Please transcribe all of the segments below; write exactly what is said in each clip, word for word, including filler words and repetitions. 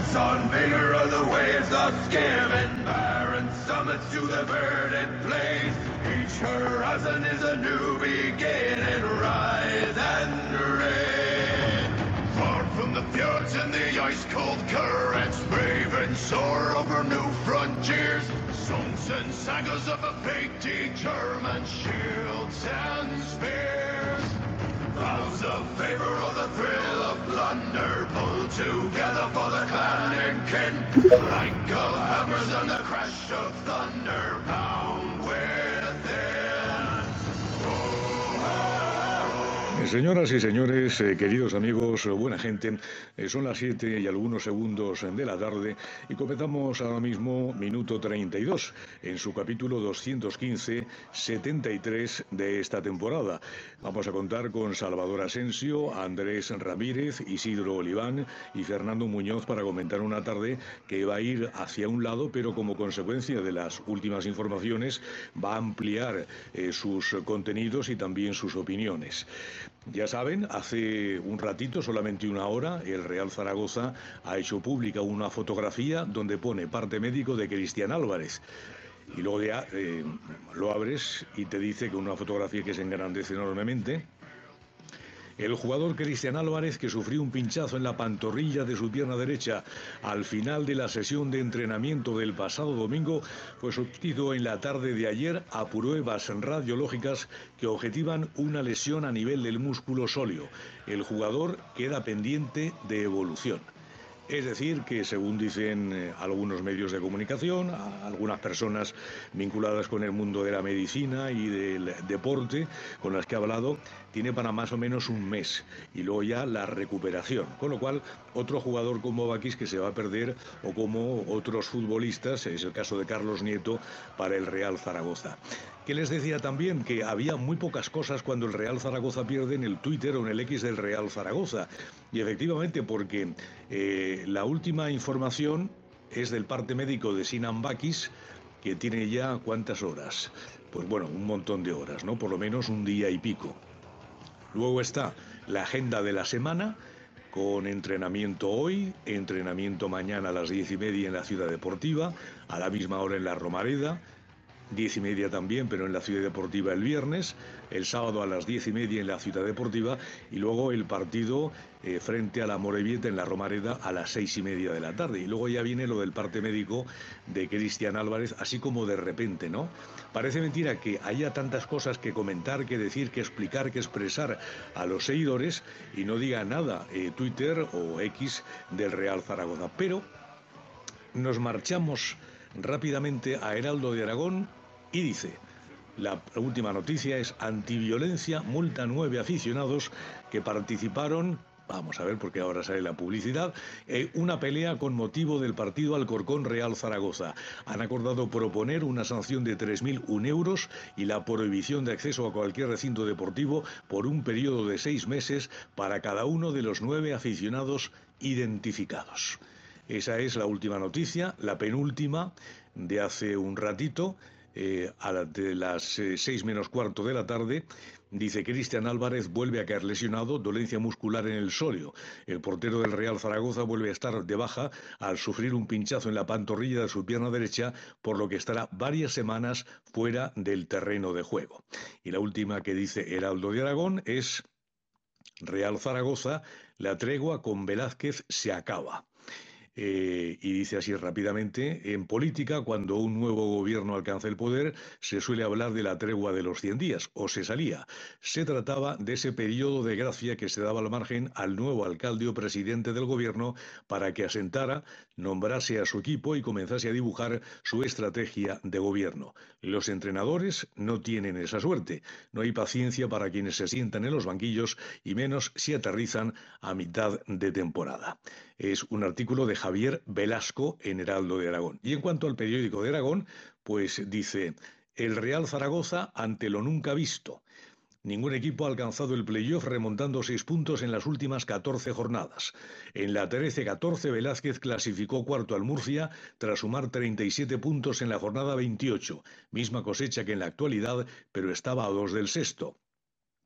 on vigor of the waves, the skimming barren summits to the verdant plains. Each horizon is a new beginning, rise and reign. Far from the fjords and the ice-cold currents, brave and soar over new frontiers. Songs and sagas of a fated German, shields and spears. Vows of favor or the thrill of plunder, pull together for the clan and kin. Clank of hammers and the crash of thunder, pound within. Señoras y señores, eh, queridos amigos, eh, buena gente, eh, son las siete y algunos segundos de la tarde y comenzamos ahora mismo minuto treinta y dos en su capítulo doscientos quince, setenta y tres de esta temporada. Vamos a contar con Salvador Asensio, Andrés Ramírez, Isidro Oliván y Fernando Muñoz para comentar una tarde que va a ir hacia un lado, pero como consecuencia de las últimas informaciones va a ampliar eh, sus contenidos y también sus opiniones. Ya saben, hace un ratito, solamente una hora, el Real Zaragoza ha hecho pública una fotografía donde pone parte médico de Cristian Álvarez. Y luego ya eh, lo abres y te dice que una fotografía que se engrandece enormemente. El jugador Cristian Álvarez, que sufrió un pinchazo en la pantorrilla de su pierna derecha al final de la sesión de entrenamiento del pasado domingo, fue sometido en la tarde de ayer a pruebas radiológicas que objetivan una lesión a nivel del músculo sóleo. El jugador queda pendiente de evolución. Es decir, que según dicen eh, algunos medios de comunicación, a algunas personas vinculadas con el mundo de la medicina y del deporte, con las que he hablado, tiene para más o menos un mes y luego ya la recuperación. Con lo cual, otro jugador como Bakis que se va a perder, o como otros futbolistas, es el caso de Carlos Nieto, para el Real Zaragoza. Que les decía también que había muy pocas cosas cuando el Real Zaragoza pierde en el Twitter o en el X del Real Zaragoza. Y efectivamente, porque eh, la última información es del parte médico de Sinan Bakis, que tiene ya ¿cuántas horas? Pues bueno, un montón de horas, ¿no? Por lo menos un día y pico. Luego está la agenda de la semana, con entrenamiento hoy, entrenamiento mañana a las diez y media en la Ciudad Deportiva, a la misma hora en la Romareda, diez y media también, pero en la Ciudad Deportiva el viernes, el sábado a las diez y media en la Ciudad Deportiva y luego el partido eh, frente a la Morevieta en la Romareda a las seis y media de la tarde. Y luego ya viene lo del parte médico de Cristian Álvarez, así como de repente, ¿no? Parece mentira que haya tantas cosas que comentar, que decir, que explicar, que expresar a los seguidores y no diga nada eh, Twitter o X del Real Zaragoza. Pero nos marchamos rápidamente a Heraldo de Aragón y dice: la última noticia es antiviolencia, multa nueve aficionados que participaron, vamos a ver porque ahora sale la publicidad, eh, una pelea con motivo del partido Alcorcón Real Zaragoza. Han acordado proponer una sanción de tres mil un euros y la prohibición de acceso a cualquier recinto deportivo por un periodo de seis meses para cada uno de los nueve aficionados identificados. Esa es la última noticia, la penúltima de hace un ratito, eh, a la de las eh, seis menos cuarto de la tarde. Dice: Cristian Álvarez vuelve a caer lesionado, dolencia muscular en el sóleo. El portero del Real Zaragoza vuelve a estar de baja al sufrir un pinchazo en la pantorrilla de su pierna derecha, por lo que estará varias semanas fuera del terreno de juego. Y la última que dice Heraldo de Aragón es: Real Zaragoza, la tregua con Velázquez se acaba. Eh, y dice así rápidamente: en política, cuando un nuevo gobierno alcanza el poder, se suele hablar de la tregua de los cien días, o se salía. Se trataba de ese periodo de gracia que se daba al margen al nuevo alcalde o presidente del gobierno para que asentara, nombrase a su equipo y comenzase a dibujar su estrategia de gobierno. Los entrenadores no tienen esa suerte. No hay paciencia para quienes se sientan en los banquillos, y menos si aterrizan a mitad de temporada. Es un artículo de Javier Velasco en Heraldo de Aragón. Y en cuanto al periódico de Aragón, pues dice: el Real Zaragoza ante lo nunca visto. Ningún equipo ha alcanzado el playoff remontando seis puntos en las últimas catorce jornadas. En la trece catorce, Velázquez clasificó cuarto al Murcia tras sumar treinta y siete puntos en la jornada veintiocho, misma cosecha que en la actualidad, pero estaba a dos del sexto.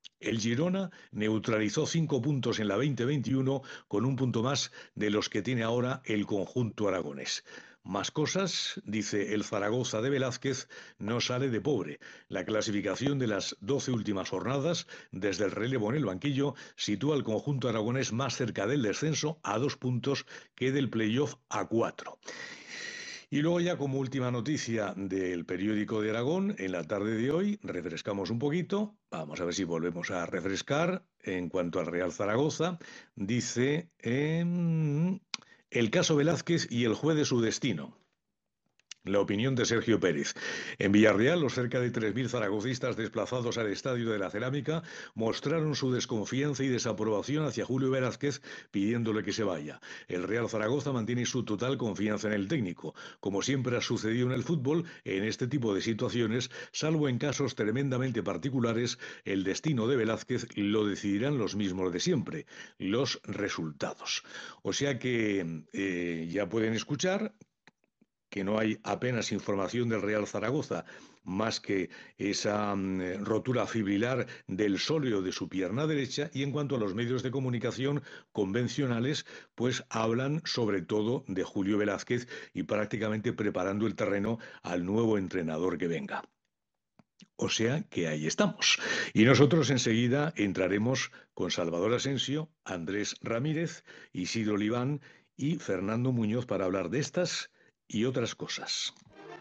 El Girona neutralizó cinco puntos en la veinte veintiuno con un punto más de los que tiene ahora el conjunto aragonés. Más cosas, dice el Zaragoza de Velázquez, no sale de pobre. La clasificación de las doce últimas jornadas, desde el relevo en el banquillo, sitúa al conjunto aragonés más cerca del descenso a dos puntos que del playoff a cuatro. Y luego ya como última noticia del periódico de Aragón, en la tarde de hoy, refrescamos un poquito, vamos a ver si volvemos a refrescar en cuanto al Real Zaragoza, dice eh, el caso Velázquez y el juez de su destino. La opinión de Sergio Pérez. En Villarreal, los cerca de tres mil zaragocistas desplazados al Estadio de la Cerámica mostraron su desconfianza y desaprobación hacia Julio Velázquez, pidiéndole que se vaya. El Real Zaragoza mantiene su total confianza en el técnico. Como siempre ha sucedido en el fútbol, en este tipo de situaciones, salvo en casos tremendamente particulares, el destino de Velázquez lo decidirán los mismos de siempre, los resultados. O sea que eh, ya pueden escuchar que no hay apenas información del Real Zaragoza, más que esa mm, rotura fibrilar del sóleo de su pierna derecha, y en cuanto a los medios de comunicación convencionales, pues hablan sobre todo de Julio Velázquez y prácticamente preparando el terreno al nuevo entrenador que venga. O sea que ahí estamos. Y nosotros enseguida entraremos con Salvador Asensio, Andrés Ramírez, Isidro Libán y Fernando Muñoz para hablar de estas y otras cosas.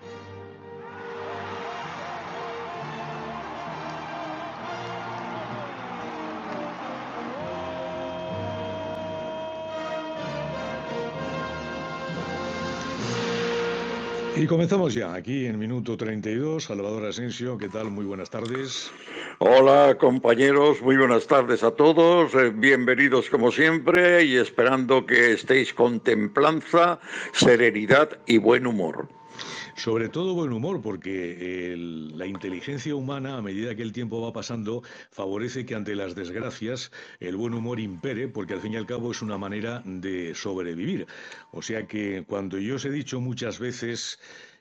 Y comenzamos ya, aquí en minuto treinta y dos. Salvador Asensio, ¿qué tal? Muy buenas tardes. Hola compañeros, muy buenas tardes a todos, eh, bienvenidos como siempre y esperando que estéis con templanza, serenidad y buen humor. Sobre todo buen humor, porque el, la inteligencia humana, a medida que el tiempo va pasando, favorece que ante las desgracias el buen humor impere, porque al fin y al cabo es una manera de sobrevivir. O sea que cuando yo os he dicho muchas veces,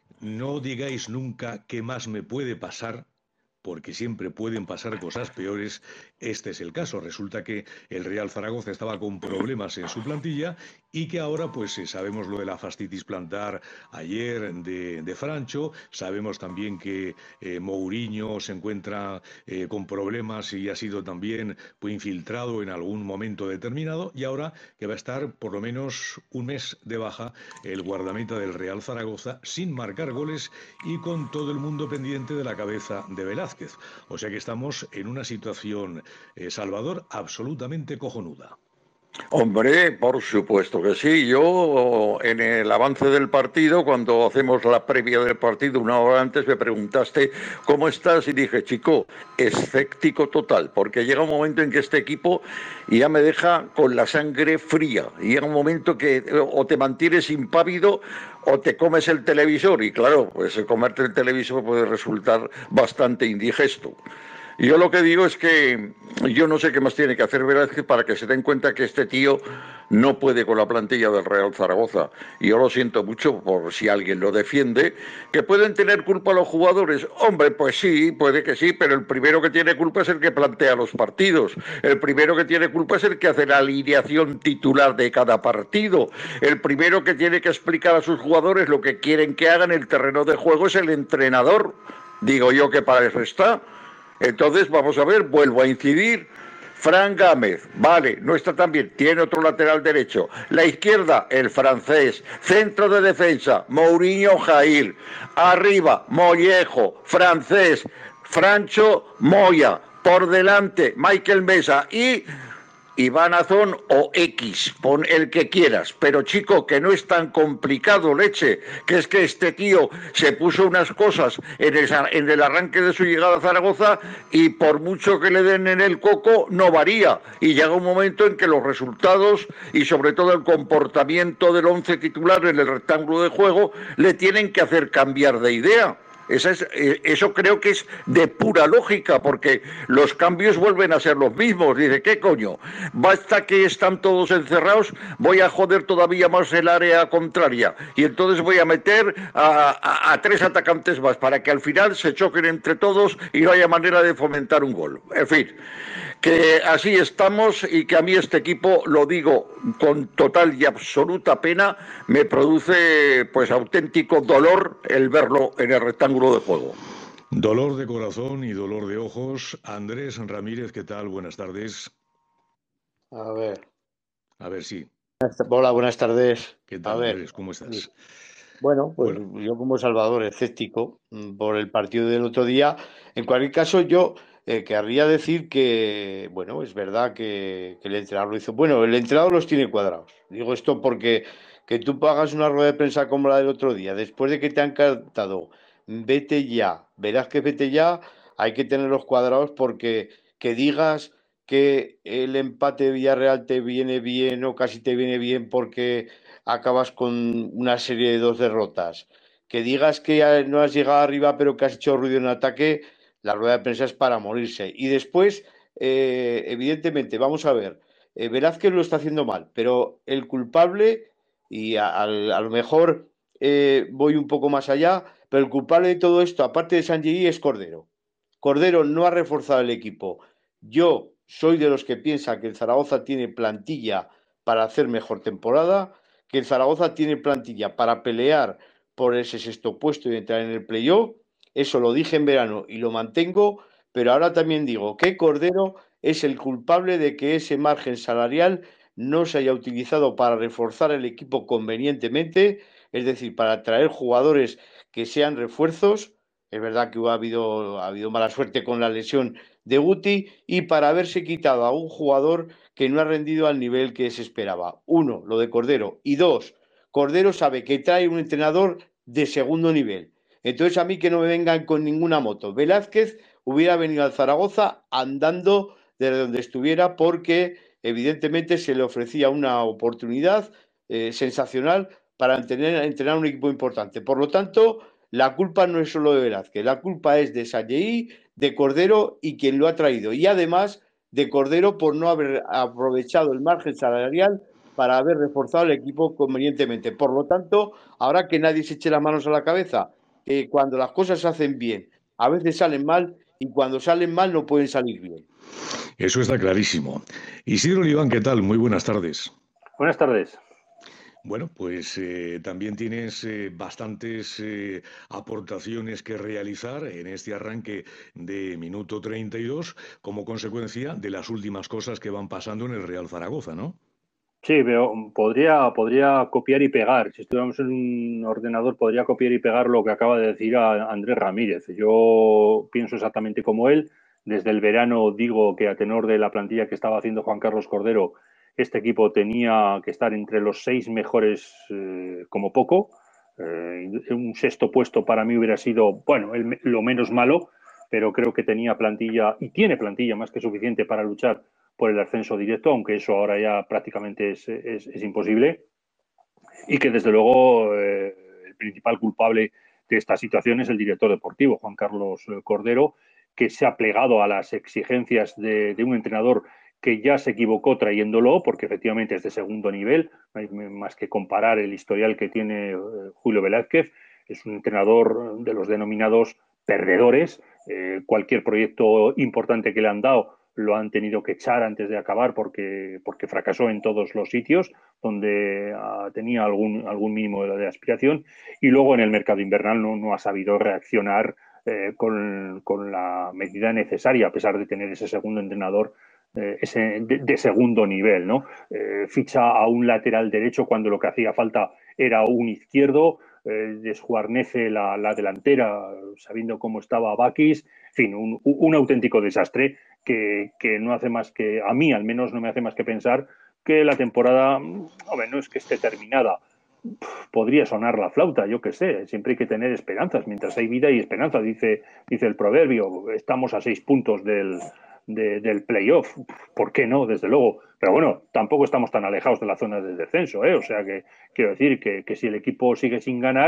no digáis nunca qué más me puede pasar, porque siempre pueden pasar cosas peores, este es el caso. Resulta que el Real Zaragoza estaba con problemas en su plantilla y que ahora pues sabemos lo de la fascitis plantar ayer de, de Francho, sabemos también que eh, Mourinho se encuentra eh, con problemas y ha sido también pues, infiltrado en algún momento determinado, y ahora que va a estar por lo menos un mes de baja el guardameta del Real Zaragoza sin marcar goles y con todo el mundo pendiente de la cabeza de Velázquez. O sea que estamos en una situación, eh, Salvador, absolutamente cojonuda. Hombre, por supuesto que sí. Yo, en el avance del partido, cuando hacemos la previa del partido una hora antes, me preguntaste cómo estás y dije, chico, escéptico total, porque llega un momento en que este equipo ya me deja con la sangre fría. Y llega un momento que o te mantienes impávido o te comes el televisor. Y claro, pues comerte el televisor puede resultar bastante indigesto. Yo lo que digo es que yo no sé qué más tiene que hacer Velázquez para que se den cuenta que este tío no puede con la plantilla del Real Zaragoza. Y yo lo siento mucho por si alguien lo defiende. ¿Que pueden tener culpa los jugadores? Hombre, pues sí, puede que sí, pero el primero que tiene culpa es el que plantea los partidos. El primero que tiene culpa es el que hace la alineación titular de cada partido. El primero que tiene que explicar a sus jugadores lo que quieren que hagan en el terreno de juego es el entrenador. Digo yo que para eso está. Entonces, vamos a ver, vuelvo a incidir. Fran Gámez, vale, no está tan bien, tiene otro lateral derecho. La izquierda, el francés. Centro de defensa, Mourinho Jair. Arriba, Mollejo, francés. Francho Moya. Por delante, Michael Mesa. Y Iván Azón o X, pon el que quieras, pero chico, que no es tan complicado, leche, que es que este tío se puso unas cosas en el, en el arranque de su llegada a Zaragoza y por mucho que le den en el coco, no varía, y llega un momento en que los resultados y sobre todo el comportamiento del once titular en el rectángulo de juego le tienen que hacer cambiar de idea. Esa es, eh, eso creo que es de pura lógica, porque los cambios vuelven a ser los mismos. Dice, ¿qué coño? Basta que están todos encerrados, voy a joder todavía más el área contraria y entonces voy a meter a, a, a tres atacantes más para que al final se choquen entre todos y no haya manera de fomentar un gol. En fin, que así estamos y que a mí este equipo, lo digo con total y absoluta pena, me produce pues auténtico dolor el verlo en el rectángulo de juego. Dolor de corazón y dolor de ojos. Andrés Ramírez, ¿qué tal? Buenas tardes. A ver. A ver, sí. Hola, buenas tardes. ¿Qué tal, a ver. Andrés? ¿Cómo estás? Bueno, pues bueno. Yo como Salvador, escéptico por el partido del otro día. En cualquier caso, yo eh, querría decir que, bueno, es verdad que, que el entrenador lo hizo. Bueno, el entrenador los tiene cuadrados. Digo esto porque que tú hagas una rueda de prensa como la del otro día, después de que te han cantado, vete ya, verás que vete ya, hay que tenerlos cuadrados porque que digas que el empate de Villarreal te viene bien o casi te viene bien porque acabas con una serie de dos derrotas, que digas que no has llegado arriba pero que has hecho ruido en ataque, la rueda de prensa es para morirse. Y después, eh, evidentemente, vamos a ver, eh, Velázquez lo está haciendo mal, pero el culpable, y a, a, a lo mejor eh, voy un poco más allá, pero el culpable de todo esto, aparte de Sanjei, es Cordero. Cordero no ha reforzado el equipo. Yo soy de los que piensa que el Zaragoza tiene plantilla para hacer mejor temporada, que el Zaragoza tiene plantilla para pelear por ese sexto puesto y entrar en el playoff. Eso lo dije en verano y lo mantengo, pero ahora también digo que Cordero es el culpable de que ese margen salarial no se haya utilizado para reforzar el equipo convenientemente, es decir, para traer jugadores que sean refuerzos. Es verdad que ha habido, ha habido mala suerte con la lesión de Guti y para haberse quitado a un jugador que no ha rendido al nivel que se esperaba. Uno, lo de Cordero. Y dos, Cordero sabe que trae un entrenador de segundo nivel. Entonces a mí que no me vengan con ninguna moto. Velázquez hubiera venido al Zaragoza andando desde donde estuviera porque evidentemente se le ofrecía una oportunidad eh, sensacional para entrenar, entrenar un equipo importante. Por lo tanto, la culpa no es solo de Velázquez, la culpa es de Sanjei, de Cordero y quien lo ha traído. Y además de Cordero por no haber aprovechado el margen salarial para haber reforzado el equipo convenientemente. Por lo tanto, ahora que nadie se eche las manos a la cabeza, que cuando las cosas se hacen bien, a veces salen mal y cuando salen mal no pueden salir bien. Eso está clarísimo. Isidro Oliván, ¿qué tal? Muy buenas tardes. Buenas tardes. Bueno, pues eh, también tienes eh, bastantes eh, aportaciones que realizar en este arranque de minuto treinta y dos como consecuencia de las últimas cosas que van pasando en el Real Zaragoza, ¿no? Sí, pero podría, podría copiar y pegar. Si estuviéramos en un ordenador, podría copiar y pegar lo que acaba de decir a Andrés Ramírez. Yo pienso exactamente como él. Desde el verano digo que a tenor de la plantilla que estaba haciendo Juan Carlos Cordero, este equipo tenía que estar entre los seis mejores eh, como poco. Eh, un sexto puesto para mí hubiera sido, bueno, el, lo menos malo, pero creo que tenía plantilla y tiene plantilla más que suficiente para luchar por el ascenso directo, aunque eso ahora ya prácticamente es, es, es imposible. Y que desde luego eh, el principal culpable de esta situación es el director deportivo, Juan Carlos Cordero, que se ha plegado a las exigencias de, de un entrenador que ya se equivocó trayéndolo, porque efectivamente es de segundo nivel, no hay más que comparar el historial que tiene eh, Julio Velázquez. Es un entrenador de los denominados perdedores. Eh, cualquier proyecto importante que le han dado lo han tenido que echar antes de acabar porque, porque fracasó en todos los sitios donde uh, tenía algún, algún mínimo de, de aspiración, y luego en el mercado invernal no, no ha sabido reaccionar eh, con, con la medida necesaria, a pesar de tener ese segundo entrenador eh, ese de, de segundo nivel, ¿no? Eh, ficha a un lateral derecho cuando lo que hacía falta era un izquierdo, eh, desjuarnece la, la delantera sabiendo cómo estaba Bakis, en fin, un, un auténtico desastre. Que, que no hace más que, a mí al menos no me hace más que pensar que la temporada, hombre, no es que esté terminada, podría sonar la flauta, yo qué sé, siempre hay que tener esperanzas, mientras hay vida y esperanza, dice, dice el proverbio, estamos a seis puntos del, de, del playoff, ¿por qué no? Desde luego, pero bueno, tampoco estamos tan alejados de la zona de descenso, ¿eh? O sea que quiero decir que, que si el equipo sigue sin ganar,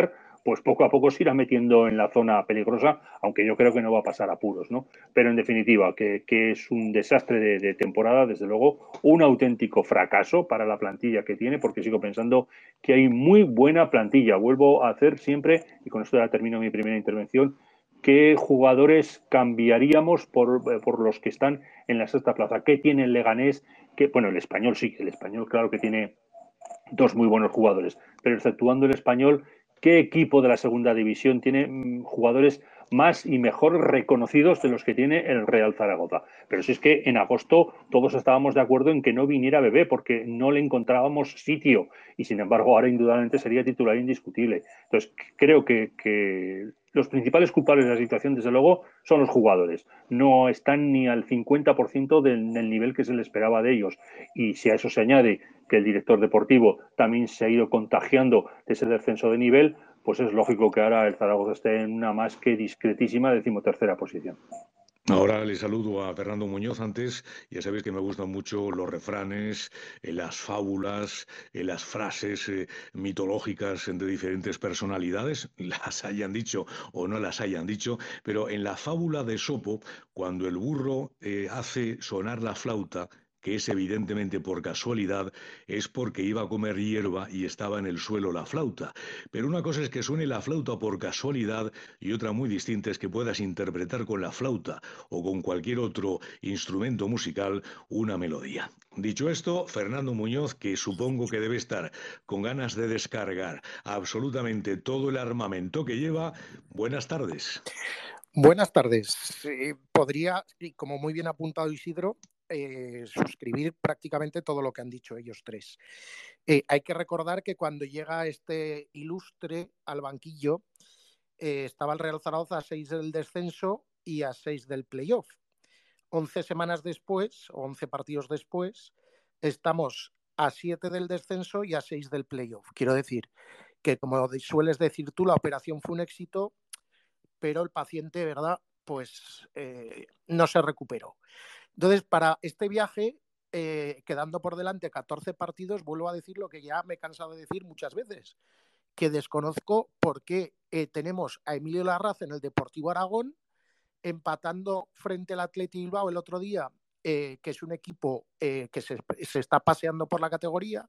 pues poco a poco se irá metiendo en la zona peligrosa, aunque yo creo que no va a pasar apuros, ¿no? Pero en definitiva, que, que es un desastre de, de temporada, desde luego, un auténtico fracaso para la plantilla que tiene, porque sigo pensando que hay muy buena plantilla. Vuelvo a hacer siempre, y con esto ya termino mi primera intervención, ¿qué jugadores cambiaríamos por, por los que están en la sexta plaza? ¿Qué tiene el Leganés? ¿Qué, bueno, el Español sí, el Español claro que tiene dos muy buenos jugadores, pero exceptuando el Español, ¿qué equipo de la segunda división tiene mmm, jugadores más y mejor reconocidos de los que tiene el Real Zaragoza? Pero si es que en agosto todos estábamos de acuerdo en que no viniera Bebé porque no le encontrábamos sitio y sin embargo ahora indudablemente sería titular indiscutible. Entonces creo que, que los principales culpables de la situación desde luego son los jugadores. No están ni al cincuenta por ciento del, del nivel que se le esperaba de ellos y si a eso se añade que el director deportivo también se ha ido contagiando de ese descenso de nivel, pues es lógico que ahora el Zaragoza esté en una más que discretísima decimotercera posición. Ahora le saludo a Fernando Muñoz. Antes, ya sabéis que me gustan mucho los refranes, eh, las fábulas, eh, las frases eh, mitológicas de diferentes personalidades, las hayan dicho o no las hayan dicho, pero en la fábula de Esopo, cuando el burro eh, hace sonar la flauta, que es evidentemente por casualidad, es porque iba a comer hierba y estaba en el suelo la flauta. Pero una cosa es que suene la flauta por casualidad y otra muy distinta es que puedas interpretar con la flauta o con cualquier otro instrumento musical una melodía. Dicho esto, Fernando Muñoz, que supongo que debe estar con ganas de descargar absolutamente todo el armamento que lleva, buenas tardes. Buenas tardes. Eh, podría, como muy bien ha apuntado Isidro, eh, suscribir prácticamente todo lo que han dicho ellos tres. Eh, hay que recordar que cuando llega este ilustre al banquillo, eh, estaba el Real Zaragoza a seis del descenso y a seis del playoff. Once semanas después, o once partidos después, estamos a siete del descenso y a seis del playoff. Quiero decir que, como sueles decir tú, la operación fue un éxito, pero el paciente, ¿verdad?, pues eh, no se recuperó. Entonces, para este viaje, eh, quedando por delante catorce partidos, vuelvo a decir lo que ya me he cansado de decir muchas veces, que desconozco por qué eh, tenemos a Emilio Larraz en el Deportivo Aragón, empatando frente al Athletic Bilbao el otro día, eh, que es un equipo eh, que se, se está paseando por la categoría.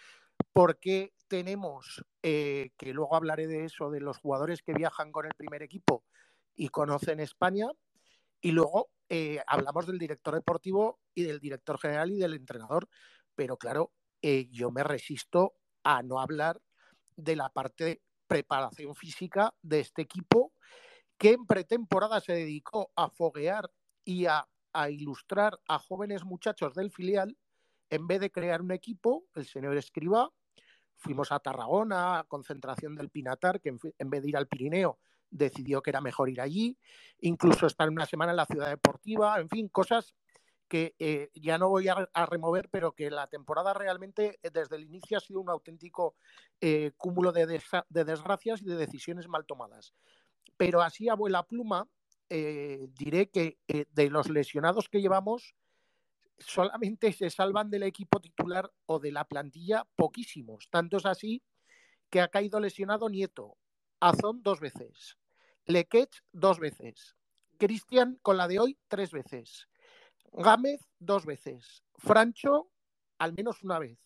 ¿Por qué tenemos, eh, que luego hablaré de eso, de los jugadores que viajan con el primer equipo y conocen España? Y luego eh, hablamos del director deportivo y del director general y del entrenador. Pero claro, eh, yo me resisto a no hablar de la parte de preparación física de este equipo, que en pretemporada se dedicó a foguear y a, a ilustrar a jóvenes muchachos del filial. En vez de crear un equipo, el señor Escribá, fuimos a Tarragona, concentración del Pinatar, que en, en vez de ir al Pirineo, decidió que era mejor ir allí, incluso estar una semana en la Ciudad Deportiva, en fin, cosas que eh, ya no voy a, a remover, pero que la temporada realmente desde el inicio ha sido un auténtico eh, cúmulo de, desa- de desgracias y de decisiones mal tomadas. Pero así, a vuela pluma, eh, diré que eh, de los lesionados que llevamos, solamente se salvan del equipo titular o de la plantilla poquísimos. Tanto es así que ha caído lesionado Nieto, Azón dos veces, Lequech dos veces, Cristian con la de hoy tres veces, Gámez dos veces, Francho al menos una vez,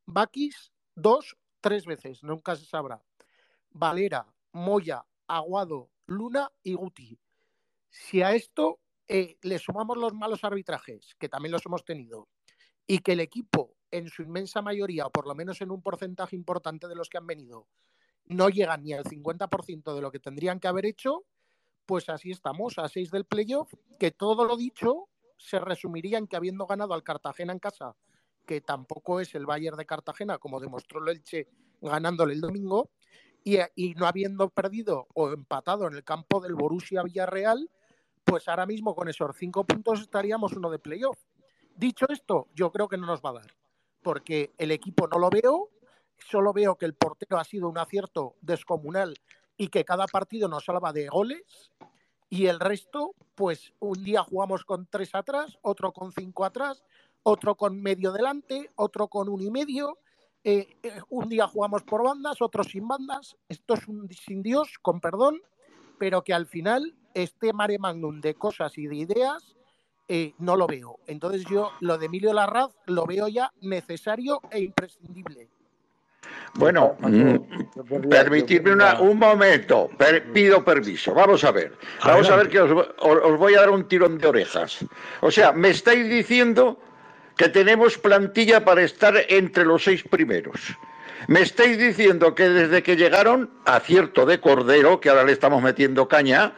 Bakis dos, tres veces, nunca se sabrá, Valera, Moya, Aguado, Luna y Guti. Si a esto eh, le sumamos los malos arbitrajes, que también los hemos tenido, y que el equipo, en su inmensa mayoría, o por lo menos en un porcentaje importante de los que han venido, no llegan ni al cincuenta por ciento de lo que tendrían que haber hecho, pues así estamos, a seis del playoff, que todo lo dicho se resumiría en que habiendo ganado al Cartagena en casa, que tampoco es el Bayern de Cartagena, como demostró el Elche ganándole el domingo, y, y no habiendo perdido o empatado en el campo del Borussia Villarreal, pues ahora mismo con esos cinco puntos estaríamos uno de playoff. Dicho esto, yo creo que no nos va a dar, porque el equipo no lo veo, solo veo que el portero ha sido un acierto descomunal y que cada partido nos salva de goles, y el resto, pues un día jugamos con tres atrás, otro con cinco atrás, otro con medio delante, otro con uno y medio. eh, eh, un día jugamos por bandas, otros sin bandas, esto es un sin Dios, con perdón, pero que al final este mare magnum de cosas y de ideas eh, no lo veo. Entonces yo lo de Emilio Larraz lo veo ya necesario e imprescindible. Bueno, mm, permitidme una, un momento, per, pido permiso, vamos a ver, vamos Adelante. a ver que os, os, os voy a dar un tirón de orejas. O sea, me estáis diciendo que tenemos plantilla para estar entre los seis primeros. Me estáis diciendo que desde que llegaron, acierto de Cordero, que ahora le estamos metiendo caña,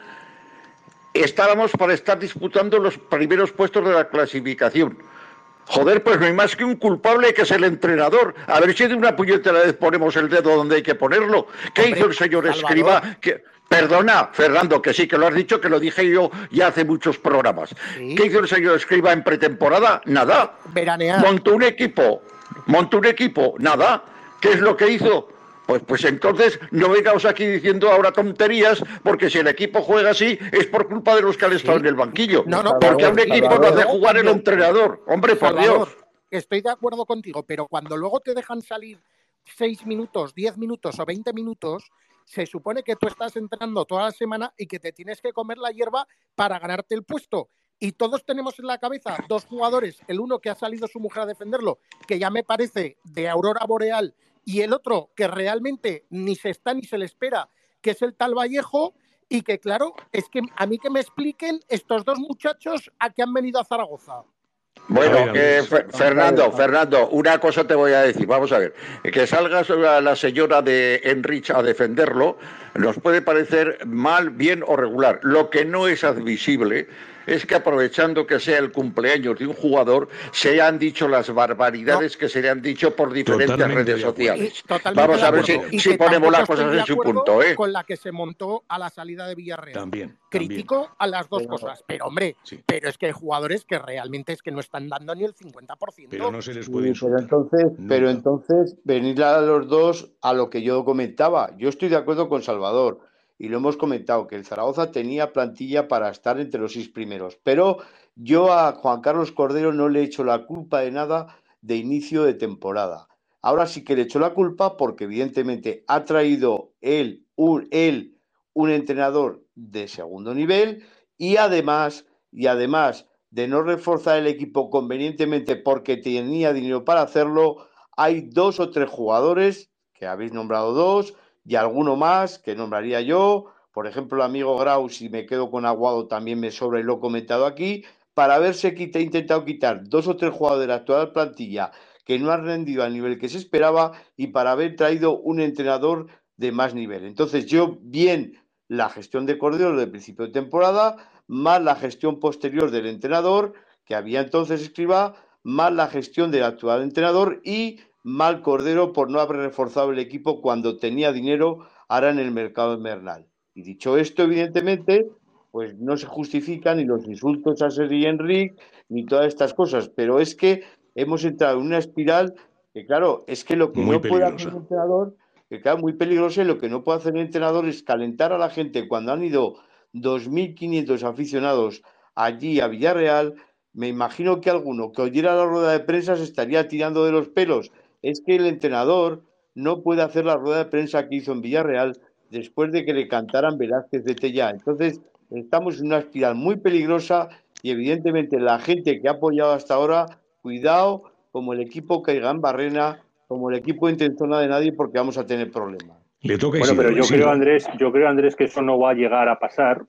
estábamos para estar disputando los primeros puestos de la clasificación. Joder, pues no hay más que un culpable que es el entrenador. A ver si de una puñetera vez ponemos el dedo donde hay que ponerlo. ¿Qué Hombre, hizo el señor Salvador. Escribá? Que... Perdona, Fernando, que sí, que lo has dicho, que lo dije yo ya hace muchos programas. ¿Sí? ¿Qué hizo el señor Escribá en pretemporada? Nada. Veranear. Montó un equipo. Montó un equipo. Nada. ¿Qué es lo que hizo? Pues, pues entonces no vengaos aquí diciendo ahora tonterías, porque si el equipo juega así es por culpa de los que han estado sí. en el banquillo. No, no, porque a un equipo no hace jugar el entrenador. Hombre, por Salvador, Dios. Estoy de acuerdo contigo, pero cuando luego te dejan salir seis minutos, diez minutos o veinte minutos, se supone que tú estás entrenando toda la semana y que te tienes que comer la hierba para ganarte el puesto. Y todos tenemos en la cabeza dos jugadores, el uno que ha salido su mujer a defenderlo, que ya me parece de aurora boreal, y el otro que realmente ni se está ni se le espera, que es el tal Vallejo, y que claro, es que a mí que me expliquen estos dos muchachos a qué han venido a Zaragoza. Bueno, eh, Fernando, Fernando, una cosa te voy a decir, vamos a ver, que salga la señora de Enrich a defenderlo, nos puede parecer mal, bien o regular. Lo que no es admisible es que aprovechando que sea el cumpleaños de un jugador, se han dicho las barbaridades no. que se le han dicho por diferentes Totalmente redes sociales. Vamos a ver si, si ponemos las cosas en su punto, ¿eh? Con la que se montó a la salida de Villarreal. También. Critico también. a las dos pero, cosas, pero hombre, sí. pero es que hay jugadores que realmente es que no están dando ni el cincuenta por ciento. Pero no se les puede sí, pero entonces, pero entonces, venir a los dos a lo que yo comentaba. Yo estoy de acuerdo con Salvador. Y lo hemos comentado, que el Zaragoza tenía plantilla para estar entre los seis primeros. Pero yo a Juan Carlos Cordero no le he hecho la culpa de nada de inicio de temporada. Ahora sí que le he hecho la culpa porque evidentemente ha traído él un, él, un entrenador de segundo nivel y además, y además de no reforzar el equipo convenientemente porque tenía dinero para hacerlo, hay dos o tres jugadores, que habéis nombrado dos, y alguno más que nombraría yo, por ejemplo el amigo Grau, si me quedo con Aguado también me sobra y lo he comentado aquí, para haberse quita, intentado quitar dos o tres jugadores de la actual plantilla que no han rendido al nivel que se esperaba y para haber traído un entrenador de más nivel. Entonces yo, bien la gestión de Cordero del principio de temporada, más la gestión posterior del entrenador, que había entonces Escribá, más la gestión del actual entrenador y mal Cordero por no haber reforzado el equipo cuando tenía dinero ahora en el mercado invernal. Y dicho esto, evidentemente, pues no se justifican ni los insultos a Sergi Enric ni todas estas cosas, pero es que hemos entrado en una espiral que, claro, es que lo que muy no peligrosa. puede hacer un entrenador, que claro, muy peligroso, y lo que no puede hacer el entrenador es calentar a la gente cuando han ido dos mil quinientos aficionados allí a Villarreal. Me imagino que alguno que oyera la rueda de prensa se estaría tirando de los pelos. Es que el entrenador no puede hacer la rueda de prensa que hizo en Villarreal después de que le cantaran Velázquez de ya. Entonces, estamos en una espiral muy peligrosa y evidentemente la gente que ha apoyado hasta ahora, cuidado, como el equipo caiga en barrena, como el equipo entre en zona de nadie, porque vamos a tener problemas. Le toca bueno, Isidro, pero yo Isidro. creo, Andrés, yo creo, Andrés, que eso no va a llegar a pasar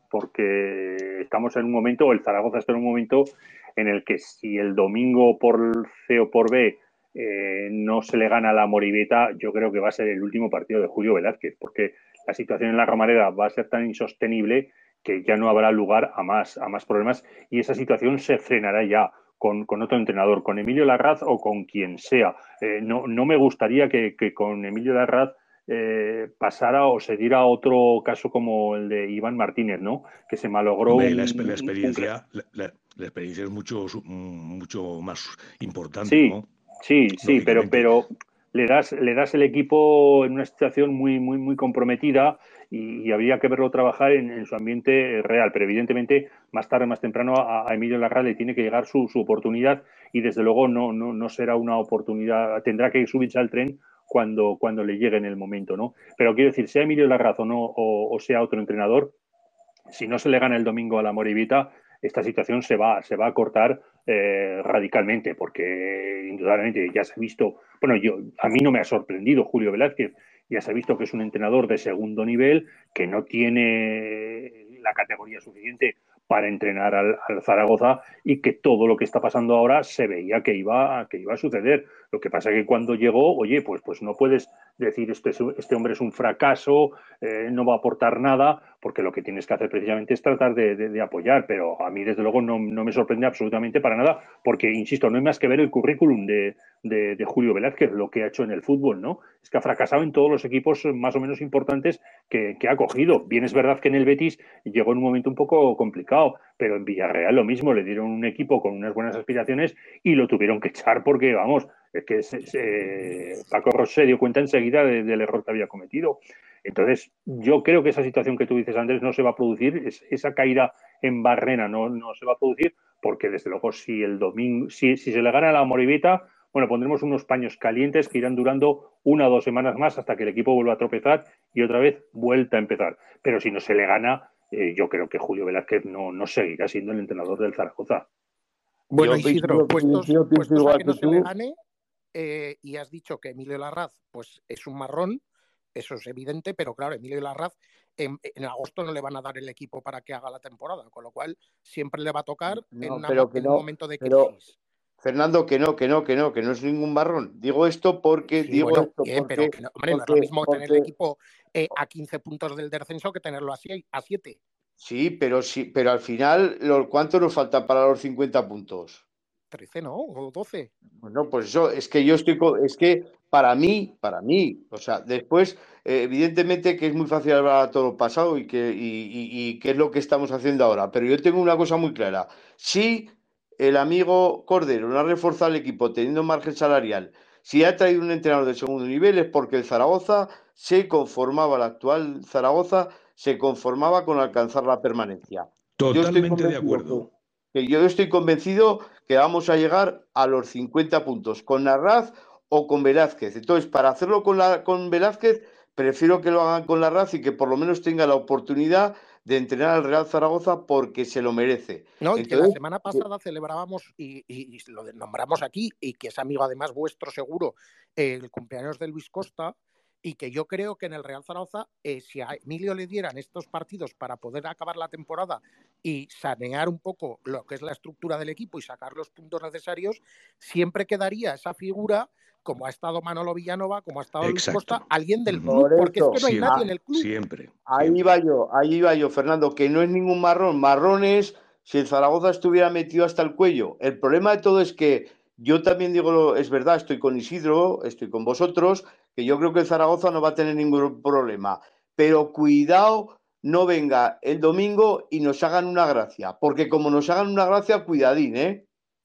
porque estamos en un momento, o el Zaragoza está en un momento en el que si el domingo por C o por B eh, no se le gana a la Moribeta, yo creo que va a ser el último partido de Julio Velázquez, porque la situación en la Romareda va a ser tan insostenible que ya no habrá lugar a más, a más problemas y esa situación se frenará ya con, con otro entrenador, con Emilio Larraz o con quien sea. Eh, no, no me gustaría que, que con Emilio Larraz Eh, pasara o se diera otro caso como el de Iván Martínez, ¿no? Que se malogró Hombre, un, la, la experiencia un... la, la, la experiencia es mucho mucho más importante, sí, ¿no? Sí, sí, pero pero le das le das el equipo en una situación muy muy muy comprometida y, y habría que verlo trabajar en, en su ambiente real, pero evidentemente más tarde, más temprano a, a Emilio Larraz le tiene que llegar su, su oportunidad y desde luego no, no, no será una oportunidad, tendrá que subirse al tren cuando, cuando le llegue en el momento, ¿no? Pero quiero decir, sea Emilio Larraz o no, o, o sea otro entrenador, si no se le gana el domingo a la Moribita, esta situación se va, se va a cortar eh, radicalmente, porque indudablemente ya se ha visto, bueno, yo a mí no me ha sorprendido Julio Velázquez, ya se ha visto que es un entrenador de segundo nivel, que no tiene la categoría suficiente para entrenar al, al Zaragoza y que todo lo que está pasando ahora se veía que iba, que iba a suceder. Lo que pasa es que cuando llegó, oye, pues, pues no puedes decir este, este hombre es un fracaso, eh, no va a aportar nada, porque lo que tienes que hacer precisamente es tratar de, de, de apoyar, pero a mí desde luego no, no, me sorprende absolutamente para nada, porque, insisto, no hay más que ver el currículum de, de, de Julio Velázquez, lo que ha hecho en el fútbol, ¿no? Es que ha fracasado en todos los equipos más o menos importantes que, que ha cogido. Bien es verdad que en el Betis llegó en un momento un poco complicado, pero en Villarreal lo mismo, le dieron un equipo con unas buenas aspiraciones y lo tuvieron que echar porque, vamos, es que se, se, Paco Ross se dio cuenta enseguida de, del error que había cometido. Entonces, yo creo que esa situación que tú dices, Andrés, no se va a producir, es, esa caída en Barrena no, no se va a producir, porque desde luego si el domingo, si, si se le gana a la Moribita, bueno, pondremos unos paños calientes que irán durando una o dos semanas más hasta que el equipo vuelva a tropezar y otra vez vuelta a empezar. Pero si no se le gana, eh, yo creo que Julio Velázquez no, no seguirá siendo el entrenador del Zaragoza. Bueno, yo, Isidro, yo, puestos, yo puestos a que no que se le gane, eh, y has dicho que Emilio Larraz pues, es un marrón, eso es evidente, pero claro, Emilio Larraz en, en agosto no le van a dar el equipo para que haga la temporada, con lo cual siempre le va a tocar no, en, una, pero que en no, un momento de pero, crisis. Fernando, que no, que no, que no, que no es ningún marrón. Digo esto porque, sí, digo bueno, esto bien, porque, pero que no, hombre, porque, no es lo mismo porque, tener el equipo eh, a quince puntos del descenso que tenerlo así a siete. Sí, pero sí, pero al final, ¿cuánto nos falta para los cincuenta puntos? trece, ¿no? O doce. Bueno, pues eso, es que yo estoy, es que para mí, para mí, o sea, después, eh, evidentemente que es muy fácil hablar a todo lo pasado y que, y, y, y qué es lo que estamos haciendo ahora, pero yo tengo una cosa muy clara. Si el amigo Cordero no ha reforzado el equipo teniendo margen salarial, si ha traído un entrenador de segundo nivel es porque el Zaragoza se conformaba, el actual Zaragoza se conformaba con alcanzar la permanencia. Yo estoy Totalmente de convencido que acuerdo. que yo estoy convencido que vamos a llegar a los cincuenta puntos con Larraz o con Velázquez. Entonces, para hacerlo con, la, con Velázquez, prefiero que lo hagan con Larraz y que por lo menos tenga la oportunidad de entrenar al Real Zaragoza porque se lo merece. No, y Entonces, que la semana pasada celebrábamos y, y, y lo nombramos aquí, y que es amigo además vuestro seguro, eh, el cumpleaños de Luis Costa, y que yo creo que en el Real Zaragoza, eh, si a Emilio le dieran estos partidos para poder acabar la temporada y sanear un poco lo que es la estructura del equipo y sacar los puntos necesarios, siempre quedaría esa figura, como ha estado Manolo Villanova, como ha estado Exacto. Luis Costa, alguien del Uh-huh. club, porque es que no hay siempre, nadie en el club. Siempre. Ahí siempre. iba yo, ahí iba yo, Fernando, que no es ningún marrón. Marrón es si el Zaragoza estuviera metido hasta el cuello. El problema de todo es que yo también digo, es verdad, estoy con Isidro, estoy con vosotros, que yo creo que el Zaragoza no va a tener ningún problema. Pero cuidado, no venga el domingo y nos hagan una gracia, porque como nos hagan una gracia, cuidadín, ¿eh?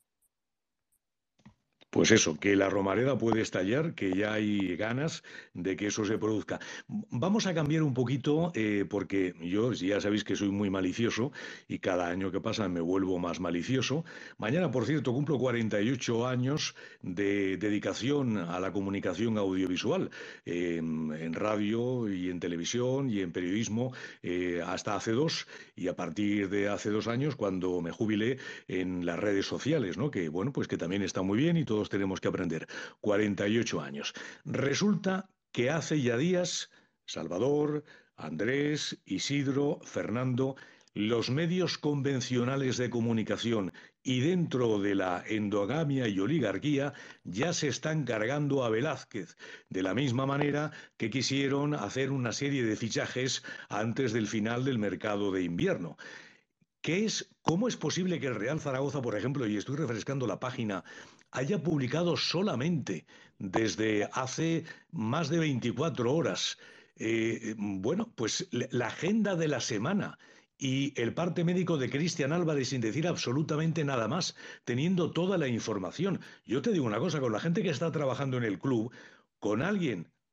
Pues eso, que la Romareda puede estallar, que ya hay ganas de que eso se produzca. Vamos a cambiar un poquito, eh, porque yo ya sabéis que soy muy malicioso y cada año que pasa me vuelvo más malicioso. Mañana, por cierto, cumplo cuarenta y ocho años de dedicación a la comunicación audiovisual, eh, en radio y en televisión y en periodismo, eh, hasta hace dos, y a partir de hace dos años, cuando me jubilé, en las redes sociales, ¿no? Que bueno, pues que también está muy bien y todos tenemos que aprender. cuarenta y ocho años. Resulta que hace ya días, Salvador, Andrés, Isidro, Fernando, los medios convencionales de comunicación y dentro de la endogamia y oligarquía ya se están cargando a Velázquez, de la misma manera que quisieron hacer una serie de fichajes antes del final del mercado de invierno. ¿Qué es, ¿Cómo es posible que el Real Zaragoza, por ejemplo, y estoy refrescando la página, haya publicado solamente desde hace más de veinticuatro horas, eh, bueno, pues la agenda de la semana y el parte médico de Cristian Álvarez sin decir absolutamente nada más, teniendo toda la información? Yo te digo una cosa, con la gente que está trabajando en el club, con alguien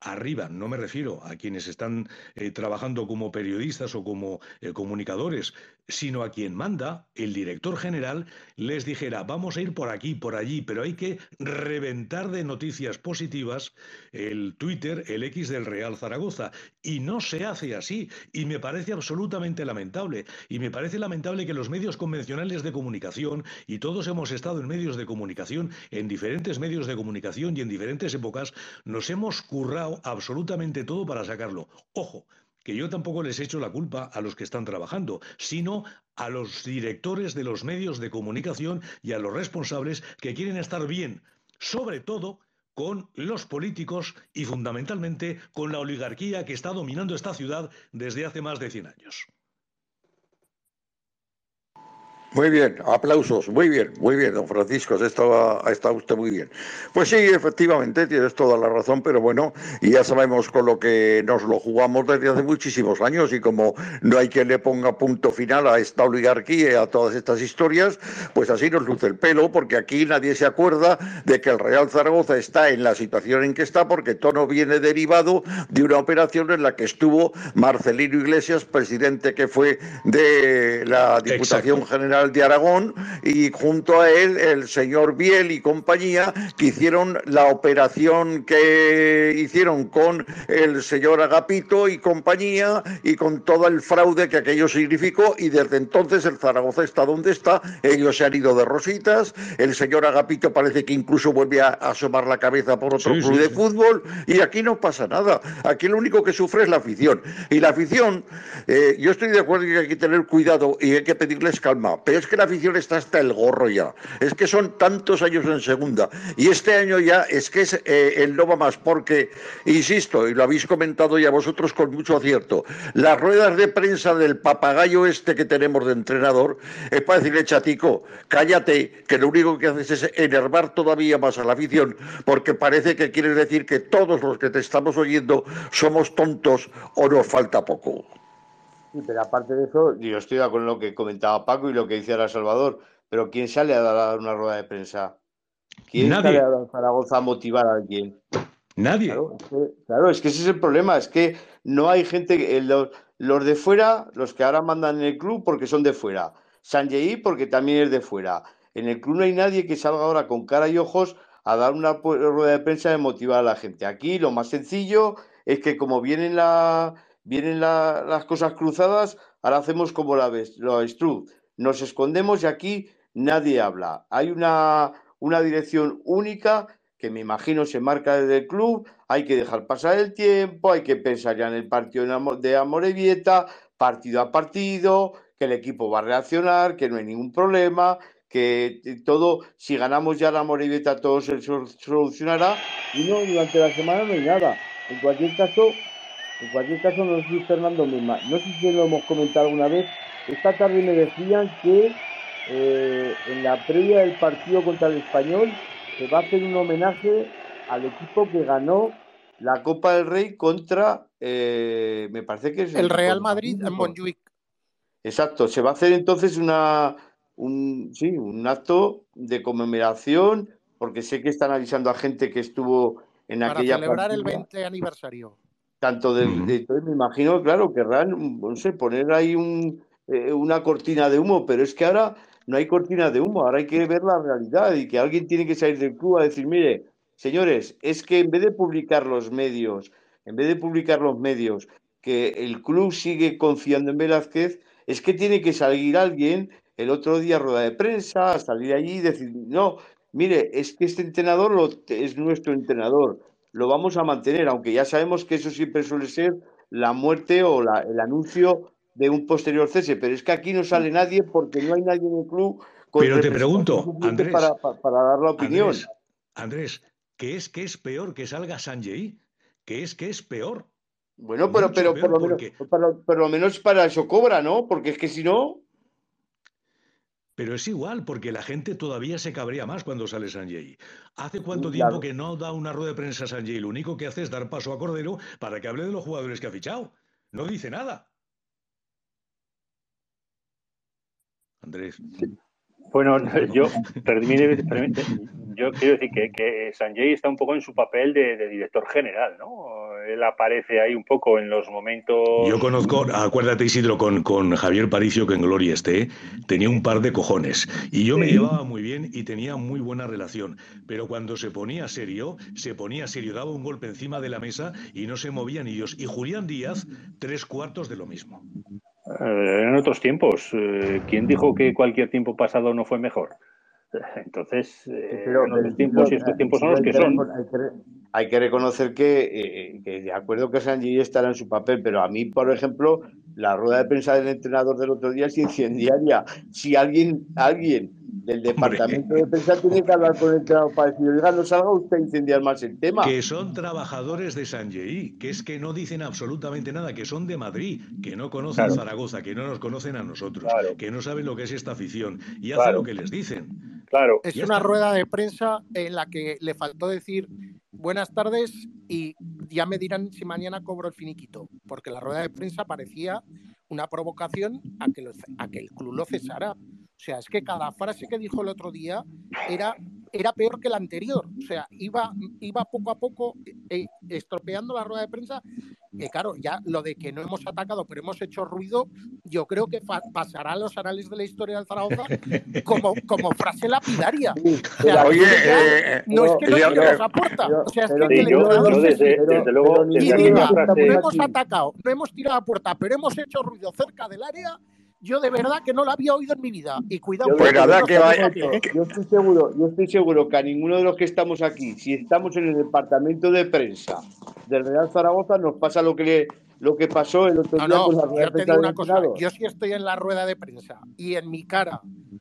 arriba, no me refiero a quienes están eh, trabajando como periodistas o como eh, comunicadores, sino a quien manda, el director general, les dijera, vamos a ir por aquí, por allí, pero hay que reventar de noticias positivas el Twitter, el X del Real Zaragoza. Y no se hace así, y me parece absolutamente lamentable. Y me parece lamentable que los medios convencionales de comunicación, y todos hemos estado en medios de comunicación, en diferentes medios de comunicación y en diferentes épocas, nos hemos currado absolutamente todo para sacarlo. Ojo, que yo tampoco les echo la culpa a los que están trabajando, sino a los directores de los medios de comunicación y a los responsables que quieren estar bien, sobre todo con los políticos y fundamentalmente con la oligarquía que está dominando esta ciudad desde hace más de cien años. Muy bien, aplausos, muy bien, muy bien, don Francisco, está, está usted muy bien. Pues sí, efectivamente, tienes toda la razón, pero bueno, y ya sabemos con lo que nos lo jugamos desde hace muchísimos años y como no hay quien le ponga punto final a esta oligarquía y a todas estas historias, pues así nos luce el pelo, porque aquí nadie se acuerda de que el Real Zaragoza está en la situación en que está, porque todo viene derivado de una operación en la que estuvo Marcelino Iglesias, presidente que fue de la Diputación Exacto. General de Aragón, y junto a él el señor Biel y compañía, que hicieron la operación que hicieron con el señor Agapito y compañía y con todo el fraude que aquello significó, y desde entonces el Zaragoza está donde está. Ellos se han ido de rositas, el señor Agapito parece que incluso vuelve a asomar la cabeza por otro sí, club sí, de sí. fútbol, y aquí no pasa nada. Aquí lo único que sufre es la afición, y la afición, eh, yo estoy de acuerdo que hay que tener cuidado y hay que pedirles calma, pero es que la afición está hasta el gorro ya. Es que son tantos años en segunda. Y este año ya es que es eh, el no va más, porque, insisto, y lo habéis comentado ya vosotros con mucho acierto, las ruedas de prensa del papagayo este que tenemos de entrenador es para decirle, chatico, cállate, que lo único que haces es enervar todavía más a la afición, porque parece que quieres decir que todos los que te estamos oyendo somos tontos o nos falta poco. Sí, pero aparte de eso, yo estoy de acuerdo con lo que comentaba Paco y lo que dice ahora Salvador, pero ¿quién sale a dar una rueda de prensa? ¿Quién Nadie. sale a dar Zaragoza a motivar a alguien? Nadie. Claro es, que, claro, es que ese es el problema, es que no hay gente, los, los de fuera, los que ahora mandan en el club porque son de fuera, Sanjei porque también es de fuera. En el club no hay nadie que salga ahora con cara y ojos a dar una rueda de prensa de motivar a la gente. Aquí lo más sencillo es que como vienen la... Vienen la, las cosas cruzadas, ahora hacemos como la avestruz. Nos escondemos y aquí nadie habla. Hay una, una dirección única que me imagino se marca desde el club. Hay que dejar pasar el tiempo, hay que pensar ya en el partido de Amorebieta, partido a partido, que el equipo va a reaccionar, que no hay ningún problema, que todo, si ganamos ya la Amorebieta todo se solucionará. Y no, durante la semana no hay nada. En cualquier caso... En cualquier caso, no sé si Fernando misma, no sé si lo hemos comentado alguna vez, esta tarde me decían que eh, en la previa del partido contra el Español se va a hacer un homenaje al equipo que ganó la Copa del Rey contra, eh, me parece que es el, el Real Madrid en Montjuic. Exacto, se va a hacer entonces una, un, sí, un acto de conmemoración, porque sé que están avisando a gente que estuvo en Para aquella celebrar partida. El veinte aniversario. Tanto del, uh-huh. de, entonces me imagino, claro, querrán, no sé, poner ahí un, eh, una cortina de humo, pero es que ahora no hay cortina de humo, ahora hay que ver la realidad y que alguien tiene que salir del club a decir, mire, señores, es que en vez de publicar los medios, en vez de publicar los medios, que el club sigue confiando en Velázquez, es que tiene que salir alguien el otro día a rueda de prensa, a salir allí y decir, no, mire, es que este entrenador lo, es nuestro entrenador. Lo vamos a mantener, aunque ya sabemos que eso siempre suele ser la muerte o la, el anuncio de un posterior cese, pero es que aquí no sale nadie porque no hay nadie en el club con pero te pregunto, Andrés, para, para, para dar la opinión. Andrés, Andrés, ¿qué es que es peor que salga Sanjei? ¿Qué es que es peor? Bueno, pero, pero por, lo porque... menos, por, por lo menos para eso cobra, ¿no? Porque es que si no... Pero es igual, porque la gente todavía se cabrea más cuando sale Sanjei. ¿Hace cuánto claro. tiempo que no da una rueda de prensa Sanjei? Lo único que hace es dar paso a Cordero para que hable de los jugadores que ha fichado. No dice nada. Andrés. Bueno, yo, permíteme, permíteme, yo quiero decir que, que Sanjei está un poco en su papel de, de director general, ¿no? él aparece ahí un poco en los momentos... Yo conozco, acuérdate Isidro, con, con Javier Paricio, que en gloria esté, tenía un par de cojones. Y yo me Sí. llevaba muy bien y tenía muy buena relación. Pero cuando se ponía serio, se ponía serio, daba un golpe encima de la mesa y no se movía ni Dios. Y Julián Díaz, tres cuartos de lo mismo. Eh, en otros tiempos. Eh, ¿quién dijo que cualquier tiempo pasado no fue mejor? Entonces, eh, Pero, eran pero otros tiempos y estos tiempos son los hay, que que son. hay, que, hay que reconocer que, eh, que de acuerdo que Sanji estará en su papel, pero a mí, por ejemplo, la rueda de prensa del entrenador del otro día es incendiaria. Si alguien, alguien del departamento Hombre. de prensa tiene que hablar con el entrenador para decir, oiga, no salga usted a incendiar más el tema. Que son trabajadores de Sanjei, que es que no dicen absolutamente nada, que son de Madrid, que no conocen Claro. Zaragoza, que no nos conocen a nosotros, Claro. que no saben lo que es esta afición y hacen Claro. lo que les dicen. Claro. Es Ya una está. rueda de prensa en la que le faltó decir buenas tardes y ya me dirán si mañana cobro el finiquito, porque la rueda de prensa parecía una provocación a que, lo, a que el club lo cesara. O sea, es que cada frase que dijo el otro día era, era peor que la anterior. O sea, iba, iba poco a poco eh, estropeando la rueda de prensa. Que claro, ya lo de que no hemos atacado pero hemos hecho ruido, yo creo que pasará a los anales de la historia del Zaragoza como, como frase lapidaria. O sea, Oye, es que ya eh, no es que no ya- tiremos a puerta, pero- o sea, es pero que, que Sí, el yo, entrenador yo se desde, siente desde luego, pero y desde ninguno aquí de una los que diga, estamos no frase... hemos aquí. atacado, no hemos tirado a puerta, pero hemos hecho ruido cerca del área, yo de verdad que no lo había oído en mi vida. Y cuidado, Yo Pues porque desde, nada, no que somos vaya- aquí, ¿eh? Yo estoy seguro, yo estoy seguro que a ninguno de los que estamos aquí, si estamos en el departamento de prensa del Real Zaragoza, nos pasa lo que le, lo que pasó el otro No, día no, con la rueda yo de te prensa digo del una cosa, entrenador. yo si estoy en la rueda de prensa y en mi cara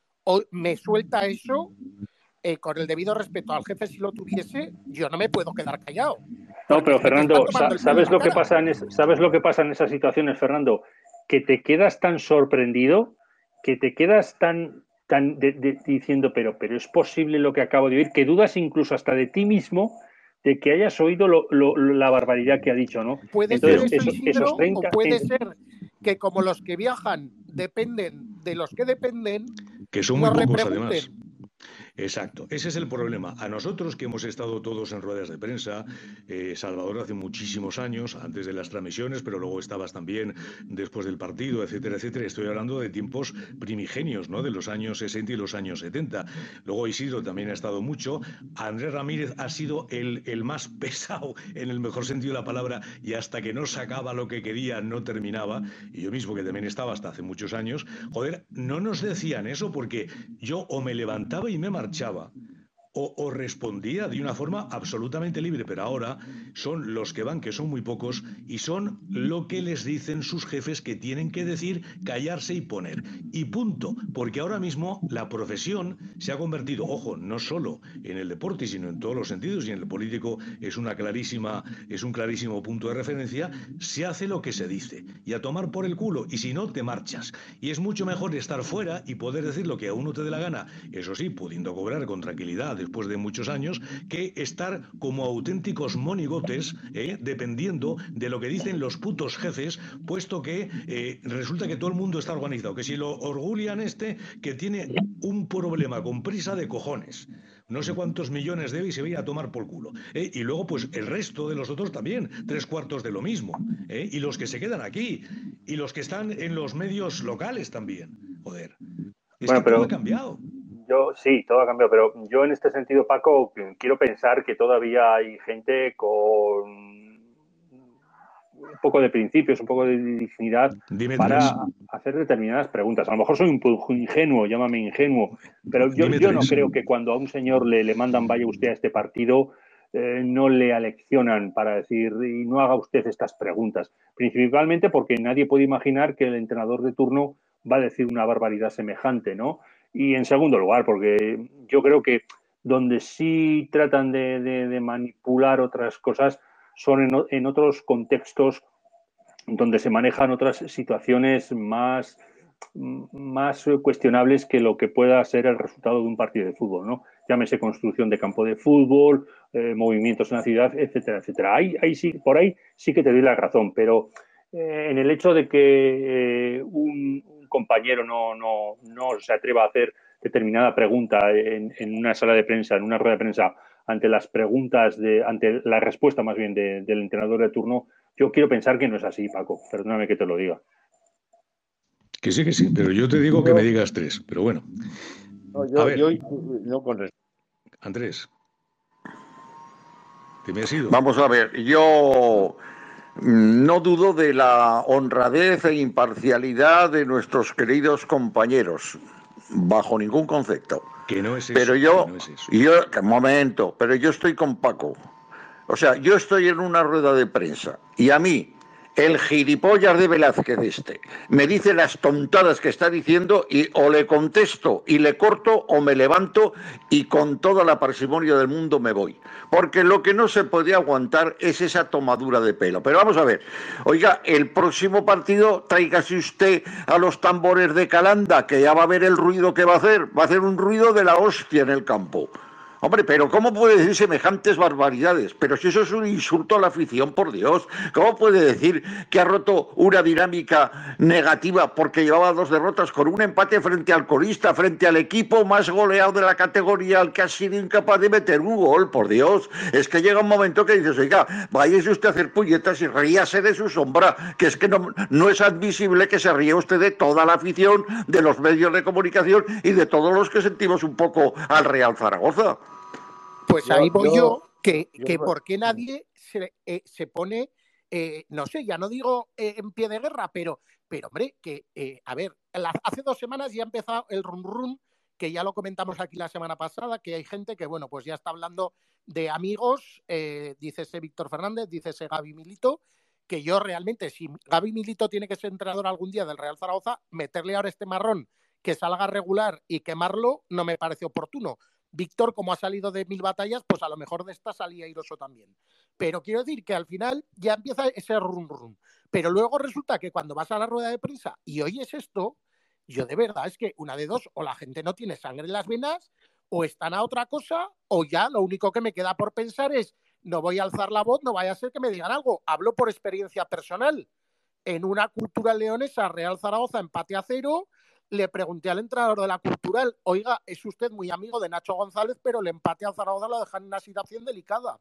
o me suelta eso, eh, con el debido respeto al jefe si lo tuviese, yo no me puedo quedar callado. No, pero Es que te está Fernando, tomando el pelo ¿sabes en la lo que cara. pasa en es, ¿sabes lo que pasa en esas situaciones, Fernando? Que te quedas tan sorprendido, que te quedas tan, tan de, de, diciendo, pero, pero es posible lo que acabo de oír, que dudas incluso hasta de ti mismo de que hayas oído lo, lo, la barbaridad que ha dicho, ¿no? Puede Entonces, ser eso, esos, Isidro, esos treinta, o puede en, ser que como los que viajan dependen de los que dependen, Que son muy nos pocos repregunten. además. Exacto, ese es el problema. A nosotros que hemos estado todos en ruedas de prensa, eh, Salvador hace muchísimos años, antes de las transmisiones, pero luego estabas también después del partido, etcétera, etcétera. Estoy hablando de tiempos primigenios, ¿no? De los años sesenta y los años setenta. Luego Isidro también ha estado mucho. Andrés Ramírez ha sido el, el más pesado, en el mejor sentido de la palabra, y hasta que no sacaba lo que quería, no terminaba. Y yo mismo, que también estaba hasta hace muchos años, joder, no nos decían eso porque yo o me levantaba y me marchaba, o, o respondía de una forma absolutamente libre, pero ahora son los que van, que son muy pocos, y son lo que les dicen sus jefes que tienen que decir, callarse y poner. Y punto, porque ahora mismo la profesión se ha convertido, ojo, no solo en el deporte, sino en todos los sentidos, y en el político es una clarísima, es un clarísimo punto de referencia, se hace lo que se dice, y a tomar por el culo, y si no, te marchas. Y es mucho mejor estar fuera y poder decir lo que a uno te dé la gana, eso sí, pudiendo cobrar con tranquilidad después de muchos años, que estar como auténticos monigotes, eh, dependiendo de lo que dicen los putos jefes, puesto que eh, resulta que todo el mundo está organizado, que si lo orgullan este, que tiene un problema con prisa de cojones, no sé cuántos millones debe y se va a tomar por culo, ¿eh? Y luego pues el resto de los otros también, tres cuartos de lo mismo, ¿eh? Y los que se quedan aquí, y los que están en los medios locales también, joder, es bueno, que todo pero ha cambiado. yo sí, todo ha cambiado, pero yo en este sentido, Paco, quiero pensar que todavía hay gente con un poco de principios, un poco de dignidad Dime para tres. hacer determinadas preguntas. A lo mejor soy un poco ingenuo, llámame ingenuo, pero yo, Dime yo no tres. creo que cuando a un señor le, le mandan vaya usted a este partido, eh, no le aleccionan para decir y no haga usted estas preguntas. Principalmente porque nadie puede imaginar que el entrenador de turno va a decir una barbaridad semejante, ¿no? Y en segundo lugar, porque yo creo que donde sí tratan de, de, de manipular otras cosas son en, en otros contextos donde se manejan otras situaciones más, más cuestionables que lo que pueda ser el resultado de un partido de fútbol, ¿no? Llámese construcción de campo de fútbol, eh, movimientos en la ciudad, etcétera, etcétera. Ahí, ahí sí, por ahí sí que te doy la razón, pero eh, en el hecho de que eh, un, un compañero no, no, no se atreva a hacer determinada pregunta en, en una sala de prensa, en una rueda de prensa, ante las preguntas, de, ante la respuesta más bien de, del entrenador de turno. Yo quiero pensar que no es así, Paco, perdóname que te lo diga. Que sí, que sí, pero yo te digo yo, que me digas tres, pero bueno. No, yo, a ver, yo no con Andrés, ¿te me has ido? Vamos a ver, yo no dudo de la honradez e imparcialidad de nuestros queridos compañeros, bajo ningún concepto. Que no es eso. Pero yo, no es eso. yo, un momento, pero yo estoy con Paco. O sea, yo estoy en una rueda de prensa y a mí, el gilipollas de Velázquez este, me dice las tontadas que está diciendo y o le contesto y le corto o me levanto y con toda la parsimonia del mundo me voy. Porque lo que no se puede aguantar es esa tomadura de pelo. Pero vamos a ver, oiga, el próximo partido tráigase usted a los tambores de Calanda, que ya va a ver el ruido que va a hacer. Va a hacer un ruido de la hostia en el campo. Hombre, pero ¿cómo puede decir semejantes barbaridades? Pero si eso es un insulto a la afición, por Dios. ¿Cómo puede decir que ha roto una dinámica negativa porque llevaba dos derrotas con un empate frente al colista, frente al equipo más goleado de la categoría, al que ha sido incapaz de meter un gol, por Dios? Es que llega un momento que dices, oiga, váyase usted a hacer puñetas y ríase de su sombra, que es que no, no es admisible que se ríe usted de toda la afición, de los medios de comunicación y de todos los que sentimos un poco al Real Zaragoza. Pues yo, ahí voy yo, yo que, yo, que por qué nadie se, eh, se pone, eh, no sé, ya no digo eh, en pie de guerra, pero, pero hombre, que, eh, a ver, la, hace dos semanas ya ha empezado el rum rum, que ya lo comentamos aquí la semana pasada, que hay gente que, bueno, pues ya está hablando de amigos, eh, dice ese Víctor Fernández, dice ese Gaby Milito, que yo realmente, si Gaby Milito tiene que ser entrenador algún día del Real Zaragoza, meterle ahora este marrón que salga regular y quemarlo no me parece oportuno. Víctor, como ha salido de mil batallas, pues a lo mejor de esta salía airoso también. Pero quiero decir que al final ya empieza ese rum rum. Pero luego resulta que cuando vas a la rueda de prensa y oyes esto, yo de verdad es que una de dos, o la gente no tiene sangre en las venas, o están a otra cosa, o ya lo único que me queda por pensar es, no voy a alzar la voz, no vaya a ser que me digan algo. Hablo por experiencia personal. En una Cultural Leonesa, Real Zaragoza, empate a cero, le pregunté al entrenador de la Cultural, oiga, es usted muy amigo de Nacho González, pero el empate a Zaragoza lo dejan en una situación delicada.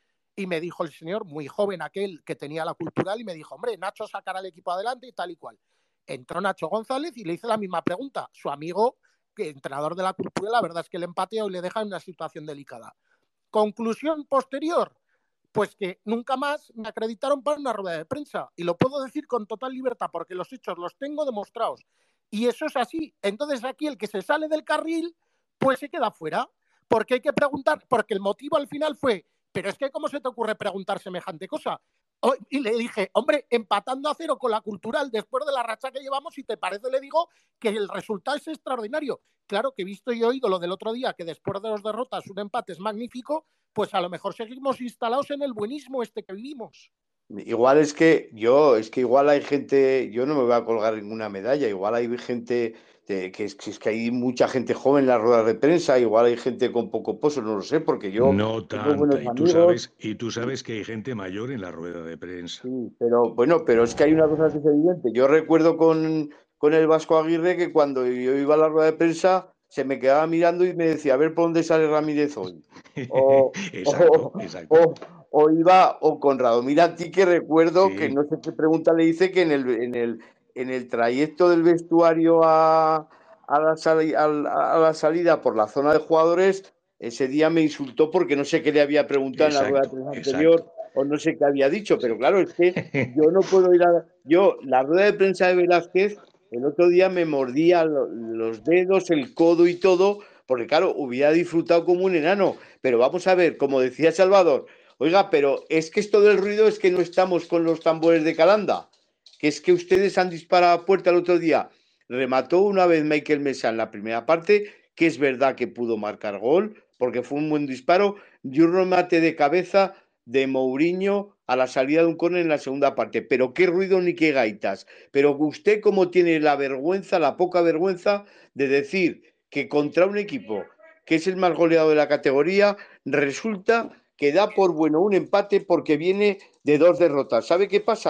Y me dijo el señor, muy joven aquel que tenía la Cultural, y me dijo, hombre, Nacho sacará al equipo adelante y tal y cual. Entró Nacho González y le hice la misma pregunta. Su amigo, que entrenador de la Cultural, la verdad es que le empateó y le deja en una situación delicada. Conclusión posterior, pues que nunca más me acreditaron para una rueda de prensa. Y lo puedo decir con total libertad porque los hechos los tengo demostrados. Y eso es así. Entonces aquí el que se sale del carril, pues se queda fuera. Porque hay que preguntar, porque el motivo al final fue, pero es que ¿cómo se te ocurre preguntar semejante cosa? Y le dije, hombre, empatando a cero con la Cultural después de la racha que llevamos, si te parece, le digo que el resultado es extraordinario. Claro que he visto y oído lo del otro día, que después de dos derrotas un empate es magnífico, pues a lo mejor seguimos instalados en el buenismo este que vivimos. Igual es que yo, es que igual hay gente, yo no me voy a colgar ninguna medalla, igual hay gente de, que, es, que es que hay mucha gente joven en las ruedas de prensa, igual hay gente con poco pozo, no lo sé, porque yo no tengo buenos tanta, y tú amigos. sabes, y tú sabes que hay gente mayor en la rueda de prensa. Sí, pero bueno, pero es que hay una cosa que es evidente. Yo recuerdo con, con el Vasco Aguirre que cuando yo iba a la rueda de prensa se me quedaba mirando y me decía, a ver por dónde sale Ramírez hoy. O, exacto, o, exacto. O, o iba, o con Radomir Antí, que recuerdo Sí. que no sé qué pregunta le hice, que en el, en el, en el trayecto del vestuario a, a, la sali, a, a la salida por la zona de jugadores, ese día me insultó porque no sé qué le había preguntado exacto, en la rueda de prensa anterior. Exacto. O no sé qué había dicho, pero claro, es que yo no puedo ir a... Yo, la rueda de prensa de Velázquez, el otro día me mordía los dedos, el codo y todo, porque claro, hubiera disfrutado como un enano. Pero vamos a ver, como decía Salvador, oiga, pero es que esto del ruido es que no estamos con los tambores de Calanda, que es que ustedes han disparado a puerta el otro día. Remató una vez Michael Mesa en la primera parte, que es verdad que pudo marcar gol, porque fue un buen disparo, y un remate de cabeza de Mourinho a la salida de un córner en la segunda parte. Pero qué ruido ni qué gaitas. Pero usted cómo tiene la vergüenza, la poca vergüenza de decir que contra un equipo que es el más goleado de la categoría, resulta que da por bueno un empate porque viene de dos derrotas. ¿Sabe qué pasa?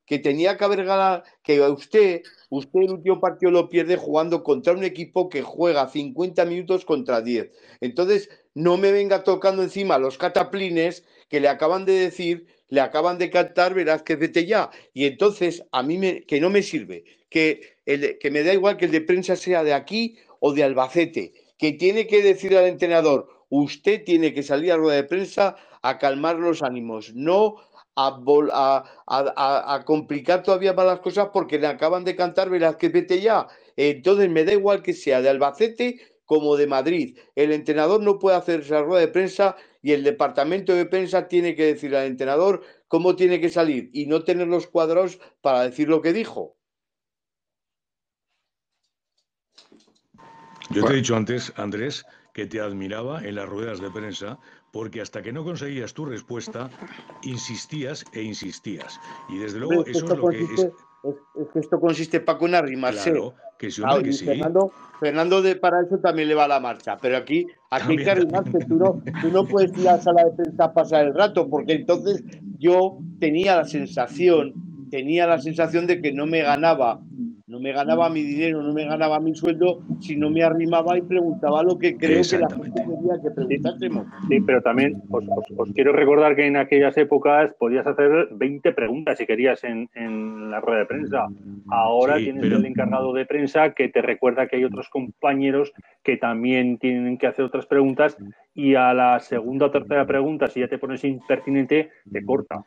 que tenía que haber ganado, que usted, usted el último partido lo pierde jugando contra un equipo que juega cincuenta minutos contra diez. Entonces, no me venga tocando encima los cataplines que le acaban de decir, le acaban de cantar Velázquez vete ya. Y entonces, a mí me, que no me sirve, que, el, que me da igual que el de prensa sea de aquí o de Albacete, que tiene que decir al entrenador, usted tiene que salir a rueda de prensa a calmar los ánimos, no a, a, a, a complicar todavía más las cosas porque le acaban de cantar Velázquez vete ya. Entonces me da igual que sea de Albacete como de Madrid. El entrenador no puede hacer esa rueda de prensa y el departamento de prensa tiene que decir al entrenador cómo tiene que salir y no tener los cuadrados para decir lo que dijo. Yo te he dicho antes, Andrés, que te admiraba en las ruedas de prensa porque hasta que no conseguías tu respuesta, insistías e insistías. Y desde luego Hombre, es que eso es lo consiste, que es... es... Es que esto consiste, Paco, en arrimarse. Claro, que sí, hombre, ah, que y sí. Fernando, Fernando de, para eso también le va la marcha, pero aquí, aquí también, hay que arrimarse. Tú no, tú no puedes ir a la sala de prensa a pasar el rato, porque entonces yo tenía la sensación, tenía la sensación de que no me ganaba, no me ganaba mi dinero, no me ganaba mi sueldo, si no me arrimaba y preguntaba lo que creo que la gente quería que preguntásemos. Sí, pero también os, os, os quiero recordar que en aquellas épocas podías hacer veinte preguntas si querías en, en la rueda de prensa. Ahora sí, tienes pero... el encargado de prensa que te recuerda que hay otros compañeros que también tienen que hacer otras preguntas y a la segunda o tercera pregunta, si ya te pones impertinente, te corta.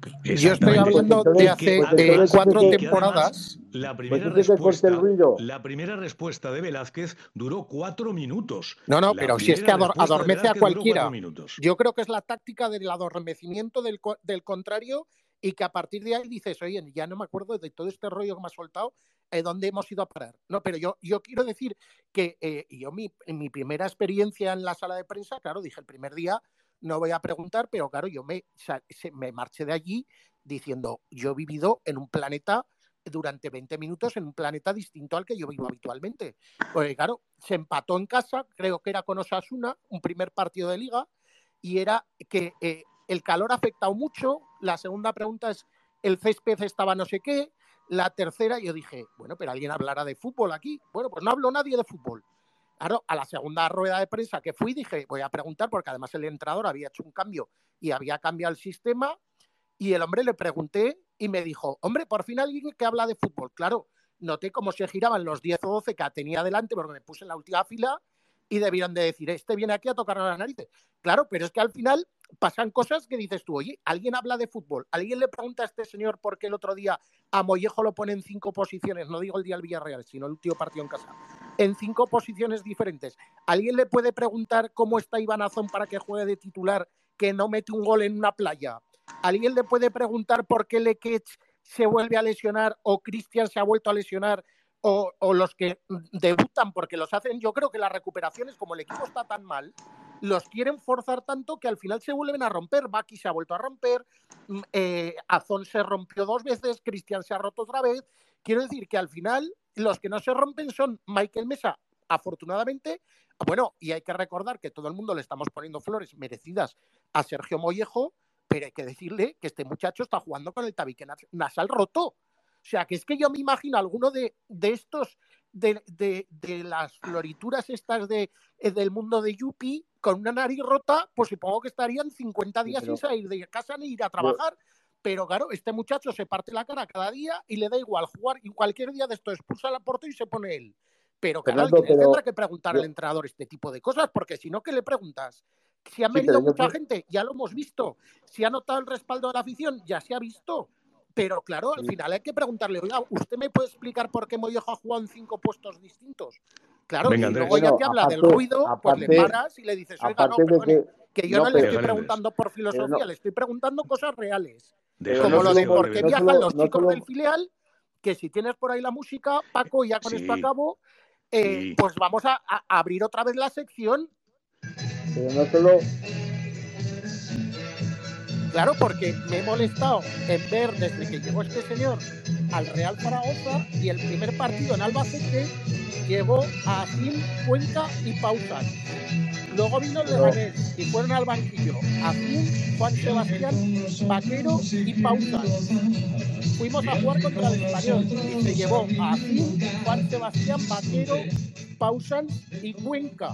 Yo estoy hablando de hace eh, cuatro temporadas. La primera, respuesta, la primera respuesta de Velázquez duró cuatro minutos. No, no, la pero si es que ador adormece a cualquiera. Yo creo que es la táctica del adormecimiento del, del contrario y que a partir de ahí dices, oye, ya no me acuerdo de todo este rollo que me has soltado, eh, ¿dónde hemos ido a parar? No, pero yo, yo quiero decir que eh, yo mi, en mi primera experiencia en la sala de prensa, claro, dije el primer día, no voy a preguntar, pero claro, yo me, me marché de allí diciendo, yo he vivido en un planeta durante veinte minutos, en un planeta distinto al que yo vivo habitualmente. Pues claro, se empató en casa, creo que era con Osasuna, un primer partido de liga, y era que eh, el calor ha afectado mucho. La segunda pregunta es, el césped estaba no sé qué. La tercera, yo dije, bueno, pero alguien hablará de fútbol aquí. Bueno, pues no habló nadie de fútbol. Claro, a la segunda rueda de prensa que fui dije, voy a preguntar, porque además el entrenador había hecho un cambio y había cambiado el sistema, y el hombre le pregunté y me dijo, hombre, por fin alguien que habla de fútbol. Claro, noté cómo se giraban los diez o doce que tenía delante porque me puse en la última fila y debieron de decir, este viene aquí a tocar las narices. Claro, pero es que al final pasan cosas que dices tú, oye, alguien habla de fútbol, alguien le pregunta a este señor por qué el otro día a Mollejo lo pone en cinco posiciones, no digo el día del Villarreal, sino el último partido en casa, en cinco posiciones diferentes. ¿Alguien le puede preguntar cómo está Iván Azón para que juegue de titular, que no mete un gol en una playa? ¿Alguien le puede preguntar por qué Lequech se vuelve a lesionar o Cristian se ha vuelto a lesionar o, o los que debutan porque los hacen? Yo creo que las recuperaciones, como el equipo está tan mal, los quieren forzar tanto que al final se vuelven a romper. Baki se ha vuelto a romper, eh, Azón se rompió dos veces, Cristian se ha roto otra vez. Quiero decir que al final los que no se rompen son Michael Mesa, afortunadamente. Bueno, y hay que recordar que todo el mundo le estamos poniendo flores merecidas a Sergio Mollejo, pero hay que decirle que este muchacho está jugando con el tabique nasal roto. O sea, que es que yo me imagino a alguno de, de estos, de, de, de las florituras estas de, del mundo de Yupi, con una nariz rota, pues supongo que estarían cincuenta días sí, sin salir de casa ni ir a trabajar. Yo... Pero claro, este muchacho se parte la cara cada día y le da igual jugar, y cualquier día de esto expulsa a la porta y se pone él. Pero claro, Fernando, alguien pero... tendrá que preguntar yo... al entrenador este tipo de cosas, porque si no, ¿qué le preguntas? Si han sí, venido mucha yo... gente, ya lo hemos visto. Si ha notado el respaldo de la afición, ya se ha visto. Pero claro, al final hay que preguntarle, oiga, ¿usted me puede explicar por qué Mollejo ha jugado en cinco puestos distintos? Claro, Venga, y luego bueno, ya que habla aparte, del ruido, aparte, pues le paras y le dices, oiga, no, perdone, que, que yo no, no le estoy preguntando por filosofía, no, le estoy preguntando cosas reales. Como no, lo de por qué no viajan solo, los chicos solo... del filial, que si tienes por ahí la música, Paco, y ya con sí, esto acabo, eh, sí. pues vamos a, a abrir otra vez la sección. Pero no solo... Claro, porque me he molestado en ver desde que llegó este señor al Real Zaragoza y el primer partido en Albacete llegó a Azim, Cuenca y Pausan. Luego vino el Leganés y fueron al banquillo Azim, Juan Sebastián, Vaquero y Pausan. fuimos a jugar contra el Español y se llevó a Gil, Juan Sebastián, Vaquero, Pausans y Cuenca.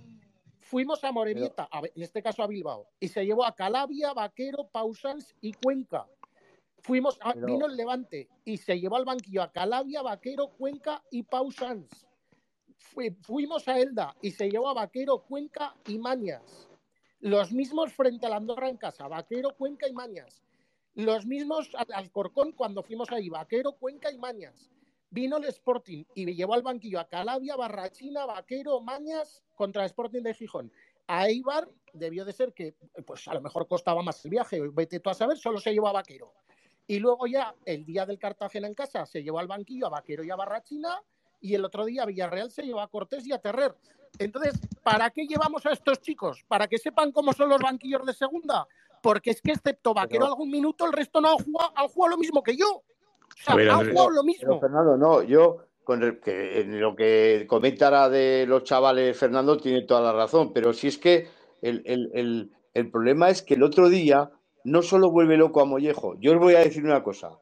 Fuimos a Morevieta, a, en este caso a Bilbao, y se llevó a Calabria, Vaquero, Pausans y Cuenca. Fuimos a, Pero... vino el Levante y se llevó al banquillo a Calabria, Vaquero, Cuenca y Pausans. Fui, fuimos a Elda y se llevó a Vaquero, Cuenca y Mañas. Los mismos frente a la Andorra en casa, Vaquero, Cuenca y Mañas. Los mismos al Alcorcón cuando fuimos ahí, Vaquero, Cuenca y Mañas. Vino el Sporting y llevó al banquillo a Calabria, Barrachina, Vaquero, Mañas contra el Sporting de Gijón. A Eibar debió de ser que pues a lo mejor costaba más el viaje, vete tú a saber, solo se llevó a Vaquero. Y luego ya el día del Cartagena en casa se llevó al banquillo a Vaquero y a Barrachina, y el otro día Villarreal se llevó a Cortés y a Terrer. Entonces, ¿para qué llevamos a estos chicos? ¿Para que sepan cómo son los banquillos de segunda? Porque es que excepto Vaquero pero, algún minuto, el resto no han jugado, han jugado lo mismo que yo. O sea, ver, han jugado lo mismo. Pero, Fernando, no, yo con el, que, en lo que comentara de los chavales, Fernando tiene toda la razón, pero si es que el, el, el, el problema es que el otro día no solo vuelve loco a Mollejo. Yo os voy a decir una cosa.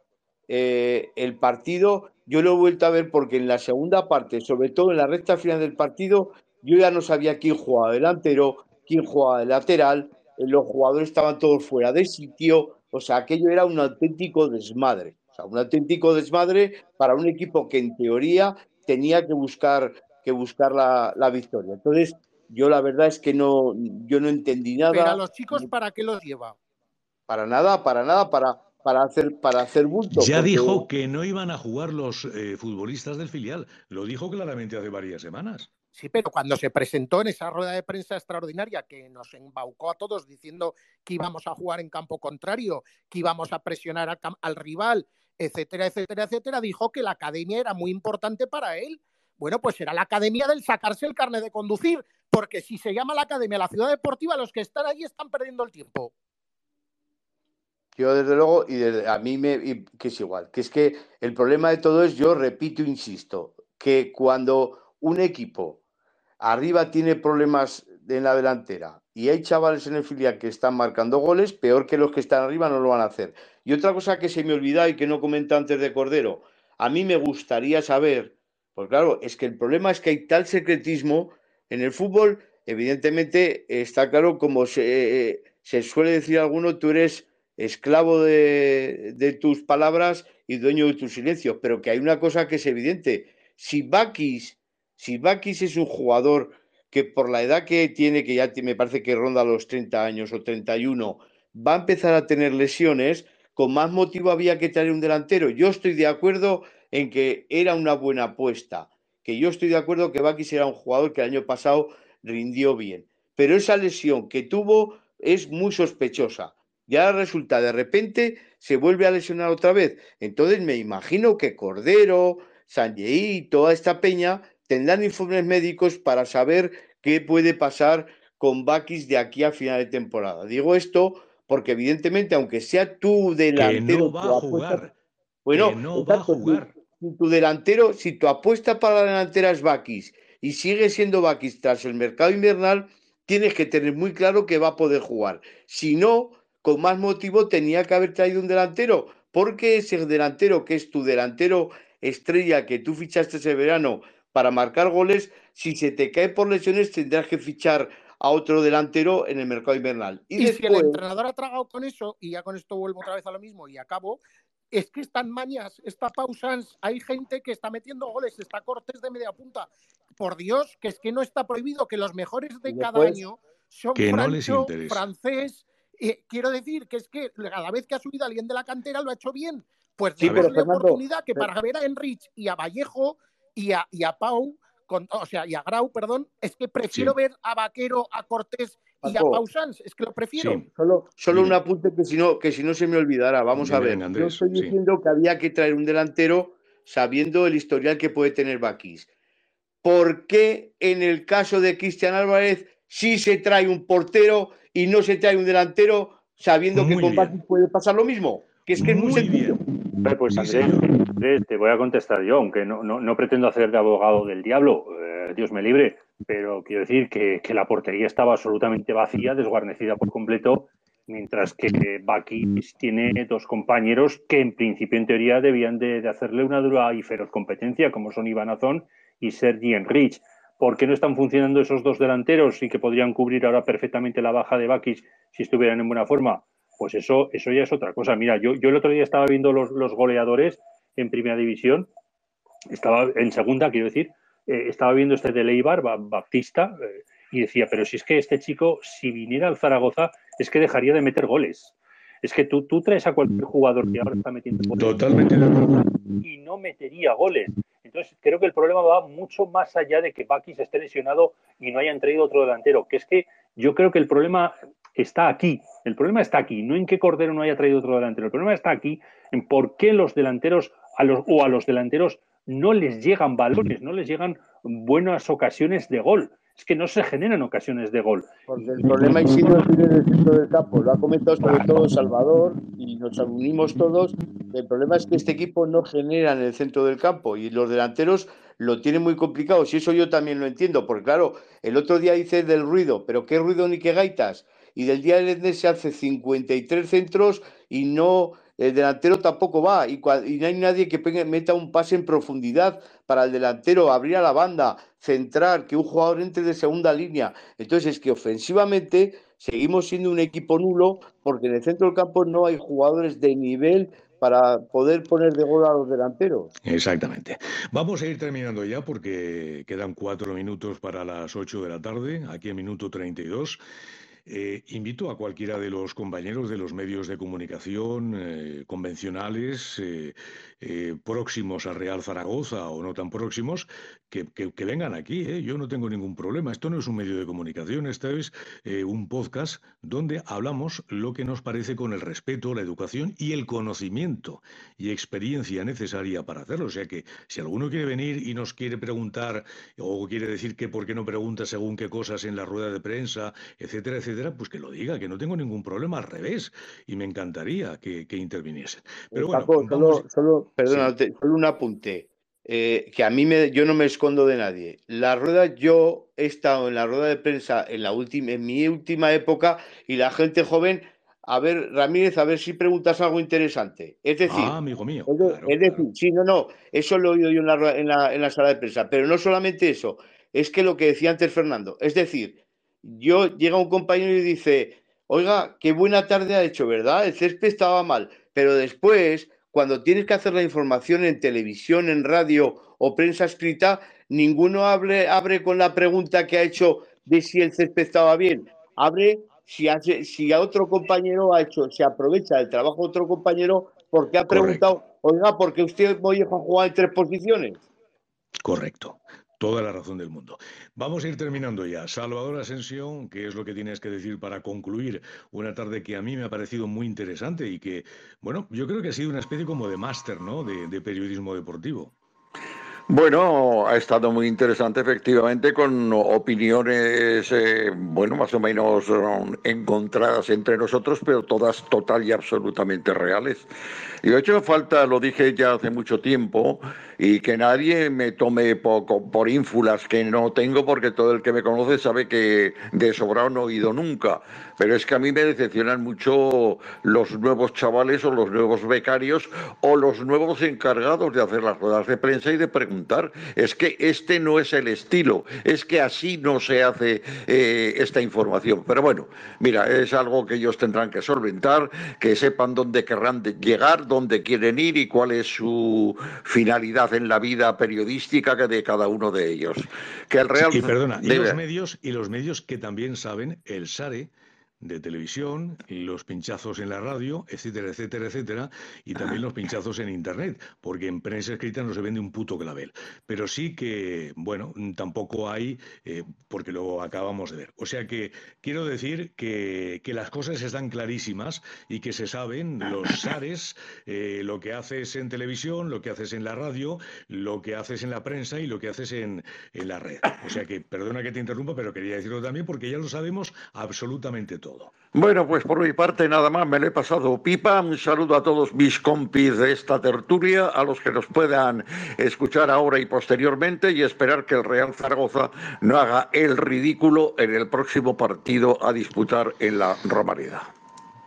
Eh, el partido yo lo he vuelto a ver porque en la segunda parte, sobre todo en la recta final del partido, yo ya no sabía quién jugaba delantero, quién jugaba de lateral, los jugadores estaban todos fuera de sitio, o sea, aquello era un auténtico desmadre, o sea, un auténtico desmadre para un equipo que en teoría tenía que buscar, que buscar la, la victoria. Entonces, yo la verdad es que no, yo no entendí nada. Pero a los chicos, ¿para qué los lleva? Para nada, para nada, para... para hacer para hacer bulto. Ya porque... dijo que no iban a jugar los eh, futbolistas del filial. Lo dijo claramente hace varias semanas. Sí, pero cuando se presentó en esa rueda de prensa extraordinaria que nos embaucó a todos diciendo que íbamos a jugar en campo contrario, que íbamos a presionar al, al rival, etcétera, etcétera, etcétera, dijo que la academia era muy importante para él. Bueno, pues será la academia del sacarse el carnet de conducir, porque si se llama la academia la ciudad deportiva, los que están allí están perdiendo el tiempo. Yo, desde luego, y desde, a mí me y, que es igual, que es que el problema de todo es, yo repito, insisto, que cuando un equipo arriba tiene problemas en la delantera y hay chavales en el filial que están marcando goles, peor que los que están arriba no lo van a hacer. Y otra cosa que se me olvidaba y que no comenté antes de Cordero, a mí me gustaría saber, pues claro, es que el problema es que hay tal secretismo en el fútbol, evidentemente está claro, como se, eh, se suele decir alguno, tú eres esclavo de, de tus palabras y dueño de tus silencios, pero que hay una cosa que es evidente, si Bakis si Bakis es un jugador que por la edad que tiene, que ya me parece que ronda los treinta años o treinta y uno, va a empezar a tener lesiones, con más motivo había que traer un delantero. Yo estoy de acuerdo en que era una buena apuesta, que yo estoy de acuerdo que Bakis era un jugador que el año pasado rindió bien, pero esa lesión que tuvo es muy sospechosa. Ya resulta, de repente se vuelve a lesionar otra vez. Entonces me imagino que Cordero, Sanjei y toda esta peña tendrán informes médicos para saber qué puede pasar con Bakis de aquí a final de temporada. Digo esto porque evidentemente, aunque sea tu delantero... Que no va a jugar. Apuesta, bueno, que no exacto, va a jugar. Si, si tu delantero, si tu apuesta para la delantera es Bakis y sigue siendo Bakis tras el mercado invernal, tienes que tener muy claro que va a poder jugar. Si no, con más motivo tenía que haber traído un delantero, porque ese delantero que es tu delantero estrella que tú fichaste ese verano para marcar goles, si se te cae por lesiones tendrás que fichar a otro delantero en el mercado invernal. Y, y después... si el entrenador ha tragado con eso, y ya con esto vuelvo otra vez a lo mismo y acabo, es que están Mañas, está Pausans, hay gente que está metiendo goles, está Cortés de media punta. Por Dios, que es que no está prohibido, que los mejores de cada año son que Francho, no francés. Eh, quiero decir que es que cada vez que ha subido alguien de la cantera lo ha hecho bien. Pues sí, démosle pero, oportunidad que pero... para ver a Enrich y a Vallejo y a, y a Pau, con, o sea, y a Grau, perdón, es que prefiero sí. ver a Vaquero, a Cortés y Paco, a Pausans, es que lo prefiero. Sí. Solo, solo un apunte que si, no, que si no se me olvidara, vamos Dime, a ver. Andrés, yo estoy sí. diciendo que había que traer un delantero sabiendo el historial que puede tener Bakis. ¿Por qué en el caso de Cristian Álvarez sí se trae un portero y no se trae un delantero sabiendo muy que con Bakis puede pasar lo mismo? Que es que muy es muy sencillo. Bien. Pues Andrés, Andrés, te voy a contestar yo, aunque no, no, no pretendo hacer de abogado del diablo, eh, Dios me libre, pero quiero decir que, que la portería estaba absolutamente vacía, desguarnecida por completo, mientras que Bakis tiene dos compañeros que en principio, en teoría, debían de, de hacerle una dura y feroz competencia, como son Iván Azón y Sergi Enrich. ¿Por qué no están funcionando esos dos delanteros y que podrían cubrir ahora perfectamente la baja de Bakis si estuvieran en buena forma? Pues eso, eso ya es otra cosa. Mira, yo, yo el otro día estaba viendo los, los goleadores en Primera División, estaba en Segunda, quiero decir, eh, estaba viendo este de Leibar, Baptista, eh, y decía, pero si es que este chico, si viniera al Zaragoza, es que dejaría de meter goles. Es que tú, tú traes a cualquier jugador que ahora está metiendo goles Totalmente de acuerdo. y no metería goles. Entonces, creo que el problema va mucho más allá de que Bakis esté lesionado y no hayan traído otro delantero, que es que yo creo que el problema está aquí. El problema está aquí, no en que Cordero no haya traído otro delantero. El problema está aquí en por qué los delanteros a los, o a los delanteros no les llegan balones, no les llegan buenas ocasiones de gol. Es que no se generan ocasiones de gol. Porque el problema, Isidro, viene del centro del campo. Lo ha comentado sobre todo Salvador y nos unimos todos. El problema es que este equipo no genera en el centro del campo y los delanteros lo tienen muy complicado. Y eso yo también lo entiendo. Porque claro, el otro día hice del ruido, pero qué ruido ni qué gaitas. Y del día del Endés se hace cincuenta y tres centros y no... El delantero tampoco va y, y no hay nadie que pegue, meta un pase en profundidad para el delantero, abrir a la banda, centrar, que un jugador entre de segunda línea. Entonces es que ofensivamente seguimos siendo un equipo nulo porque en el centro del campo no hay jugadores de nivel para poder poner de gol a los delanteros. Exactamente. Vamos a ir terminando ya porque quedan cuatro minutos para las ocho de la tarde, aquí en minuto treinta y dos. Eh, invito a cualquiera de los compañeros de los medios de comunicación eh, convencionales, eh, eh, próximos a Real Zaragoza o no tan próximos, que, que, que vengan aquí. ¿eh? Yo no tengo ningún problema. Esto no es un medio de comunicación, esta es eh, un podcast donde hablamos lo que nos parece con el respeto, la educación y el conocimiento y experiencia necesaria para hacerlo. O sea que si alguno quiere venir y nos quiere preguntar o quiere decir que por qué no pregunta según qué cosas en la rueda de prensa, etcétera, etcétera, pues que lo diga, que no tengo ningún problema, al revés, y me encantaría que, que interviniesen. Pero bueno, Paco, vamos... solo, solo, perdona, Sí. solo un apunte, eh, que a mí me, yo no me escondo de nadie. La rueda, yo he estado en la rueda de prensa en la última, en mi última época, y la gente joven, a ver, Ramírez, a ver si preguntas algo interesante. Es decir, Ah, amigo mío, es, de, claro, es decir, claro. sí, no, no, eso lo he oído yo en la, en la, en la sala de prensa, pero no solamente eso, es que lo que decía antes Fernando, es decir, yo llega un compañero y dice, oiga, qué buena tarde ha hecho, ¿verdad? El césped estaba mal, pero después, cuando tienes que hacer la información en televisión, en radio o prensa escrita, ninguno abre, abre con la pregunta que ha hecho de si el césped estaba bien. Abre si, hace, si a otro compañero ha hecho, se aprovecha del trabajo de otro compañero porque ha Correcto. preguntado, oiga, ¿por qué usted Mollejo ha jugado en tres posiciones? Correcto. Toda la razón del mundo. Vamos a ir terminando ya. Salvador Asensio, ¿qué es lo que tienes que decir para concluir una tarde que a mí me ha parecido muy interesante y que, bueno, yo creo que ha sido una especie como de máster, ¿no?, de, de periodismo deportivo. Bueno, ha estado muy interesante, efectivamente, con opiniones, eh, bueno, más o menos um, encontradas entre nosotros, pero todas total y absolutamente reales. Y he hecho falta, lo dije ya hace mucho tiempo, y que nadie me tome por, por ínfulas que no tengo, porque todo el que me conoce sabe que de sobrado no he ido nunca. Pero es que a mí me decepcionan mucho los nuevos chavales o los nuevos becarios o los nuevos encargados de hacer las ruedas de prensa y de preguntar. Es que este no es el estilo, es que así no se hace eh, esta información. Pero bueno, mira, es algo que ellos tendrán que solventar, que sepan dónde querrán llegar, dónde quieren ir y cuál es su finalidad en la vida periodística que de cada uno de ellos. Que el Real... Sí, y perdona, y Debe... los medios, y los medios que también saben el SARE de televisión, los pinchazos en la radio, etcétera, etcétera, etcétera, y también los pinchazos en internet, porque en prensa escrita no se vende un puto clavel. Pero sí que, bueno, tampoco hay, eh, porque lo acabamos de ver. O sea que quiero decir que, que las cosas están clarísimas y que se saben los SARES, eh, lo que haces en televisión, lo que haces en la radio, lo que haces en la prensa y lo que haces en, en la red. O sea que, perdona que te interrumpa, pero quería decirlo también porque ya lo sabemos absolutamente todo. Bueno, pues por mi parte nada más, me lo he pasado pipa. Un saludo a todos mis compis de esta tertulia, a los que nos puedan escuchar ahora y posteriormente, y esperar que el Real Zaragoza no haga el ridículo en el próximo partido a disputar en la Romareda.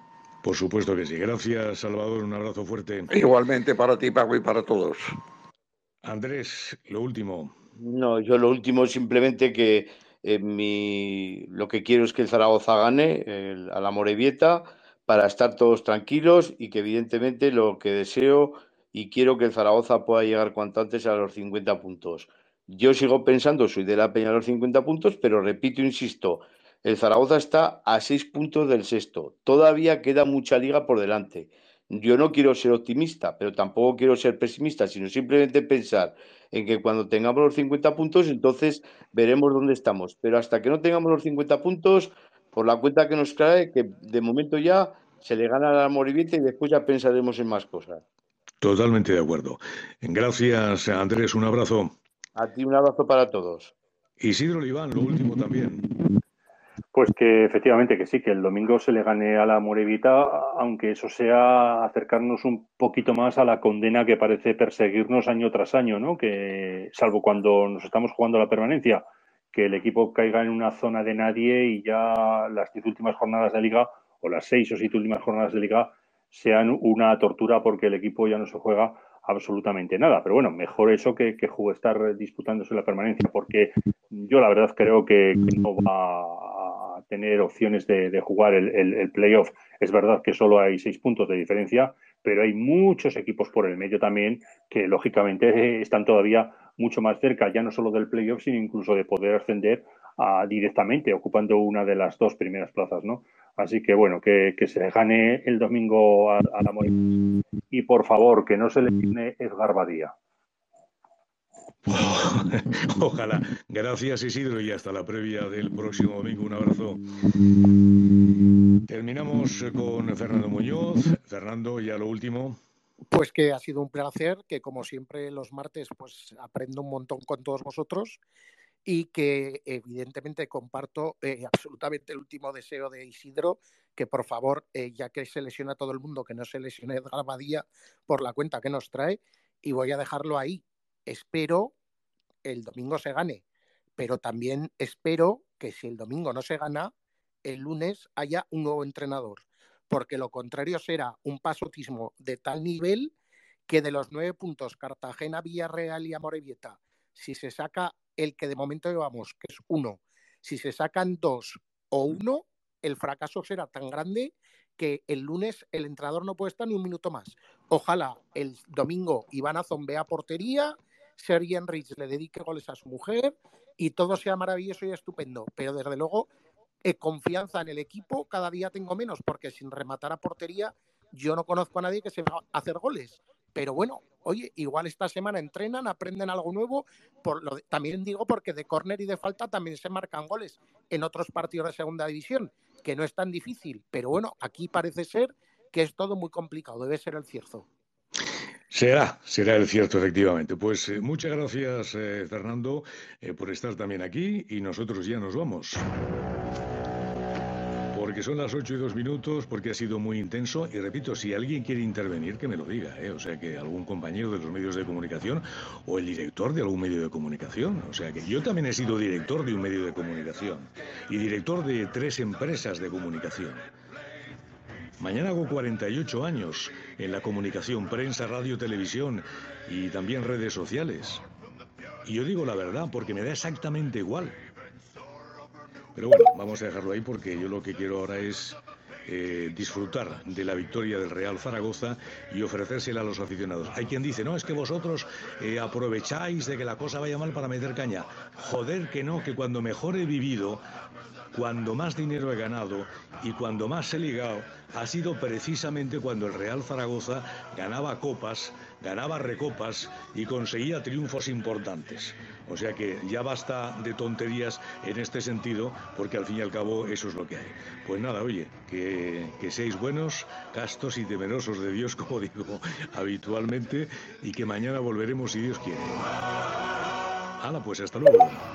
Por supuesto que sí. Gracias, Salvador. Un abrazo fuerte. Igualmente para ti, Paco, y para todos. Andrés, lo último. No, yo lo último simplemente que eh, mi, lo que quiero es que el Zaragoza gane el- a la Morevieta para estar todos tranquilos y que evidentemente lo que deseo y quiero que el Zaragoza pueda llegar cuanto antes a los cincuenta puntos. Yo sigo pensando, soy de la Peña de los cincuenta puntos, pero repito, insisto, el Zaragoza está a seis puntos del sexto. Todavía queda mucha liga por delante. Yo no quiero ser optimista, pero tampoco quiero ser pesimista, sino simplemente pensar en que cuando tengamos los cincuenta puntos, entonces veremos dónde estamos. Pero hasta que no tengamos los cincuenta puntos, por la cuenta que nos trae, que de momento ya se le gana a la Morevieta y después ya pensaremos en más cosas. Totalmente de acuerdo. Gracias, Andrés. Un abrazo. A ti un abrazo para todos. Isidro Oliván, lo último también. Pues que efectivamente que sí, que el domingo se le gane a la Morevieta, aunque eso sea acercarnos un poquito más a la condena que parece perseguirnos año tras año, ¿no? Que salvo cuando nos estamos jugando la permanencia, que el equipo caiga en una zona de nadie y ya las diez últimas jornadas de liga o las seis o siete últimas jornadas de liga sean una tortura porque el equipo ya no se juega absolutamente nada. Pero bueno, mejor eso que, que estar disputándose la permanencia, porque yo la verdad creo que, que no va a tener opciones de, de jugar el, el, el playoff. Es verdad que solo hay seis puntos de diferencia, pero hay muchos equipos por el medio también que lógicamente están todavía mucho más cerca, ya no solo del playoff, sino incluso de poder ascender a, directamente, ocupando una de las dos primeras plazas, ¿no? Así que bueno, que, que se gane el domingo a, a la Morevieta y por favor que no se le tiene Edgar Badía. Ojalá. Gracias, Isidro, y hasta la previa del próximo domingo. Un abrazo. Terminamos con Fernando Muñoz. Fernando, ya lo último. Pues que ha sido un placer, que como siempre los martes pues aprendo un montón con todos vosotros y que evidentemente comparto eh, absolutamente el último deseo de Isidro, que por favor, eh, ya que se lesiona todo el mundo, que no se lesione Edgar Badía por la cuenta que nos trae, y voy a dejarlo ahí. Espero el domingo se gane, pero también espero que si el domingo no se gana, el lunes haya un nuevo entrenador, porque lo contrario será un pasotismo de tal nivel que de los nueve puntos Cartagena, Villarreal y Amorebieta, si se saca el que de momento llevamos, que es uno, si se sacan dos o uno, el fracaso será tan grande que el lunes el entrenador no puede estar ni un minuto más. Ojalá el domingo Iván Azón vea portería, Sergi Enrich le dedique goles a su mujer y todo sea maravilloso y estupendo, pero desde luego eh, confianza en el equipo cada día tengo menos, porque sin rematar a portería yo no conozco a nadie que sepa hacer goles. Pero bueno, oye, igual esta semana entrenan, aprenden algo nuevo. Por lo de, también digo porque de córner y de falta también se marcan goles en otros partidos de segunda división, que no es tan difícil. Pero bueno, aquí parece ser que es todo muy complicado, debe ser el cierto. Será, será el cierto, efectivamente. Pues eh, muchas gracias, eh, Fernando, eh, por estar también aquí y nosotros ya nos vamos. Porque son las ocho y dos minutos, porque ha sido muy intenso. Y repito, si alguien quiere intervenir, que me lo diga, ¿eh? O sea, que algún compañero de los medios de comunicación o el director de algún medio de comunicación. O sea, que yo también he sido director de un medio de comunicación y director de tres empresas de comunicación. Mañana hago cuarenta y ocho años en la comunicación, prensa, radio, televisión y también redes sociales. Y yo digo la verdad porque me da exactamente igual. Pero bueno, vamos a dejarlo ahí porque yo lo que quiero ahora es eh, disfrutar de la victoria del Real Zaragoza y ofrecérsela a los aficionados. Hay quien dice, no, es que vosotros eh, aprovecháis de que la cosa vaya mal para meter caña. Joder que no, que cuando mejor he vivido, cuando más dinero he ganado y cuando más he ligado, ha sido precisamente cuando el Real Zaragoza ganaba copas, ganaba recopas y conseguía triunfos importantes. O sea que ya basta de tonterías en este sentido, porque al fin y al cabo eso es lo que hay. Pues nada, oye, que, que seáis buenos, castos y temerosos de Dios, como digo habitualmente, y que mañana volveremos si Dios quiere. Hala, pues hasta luego.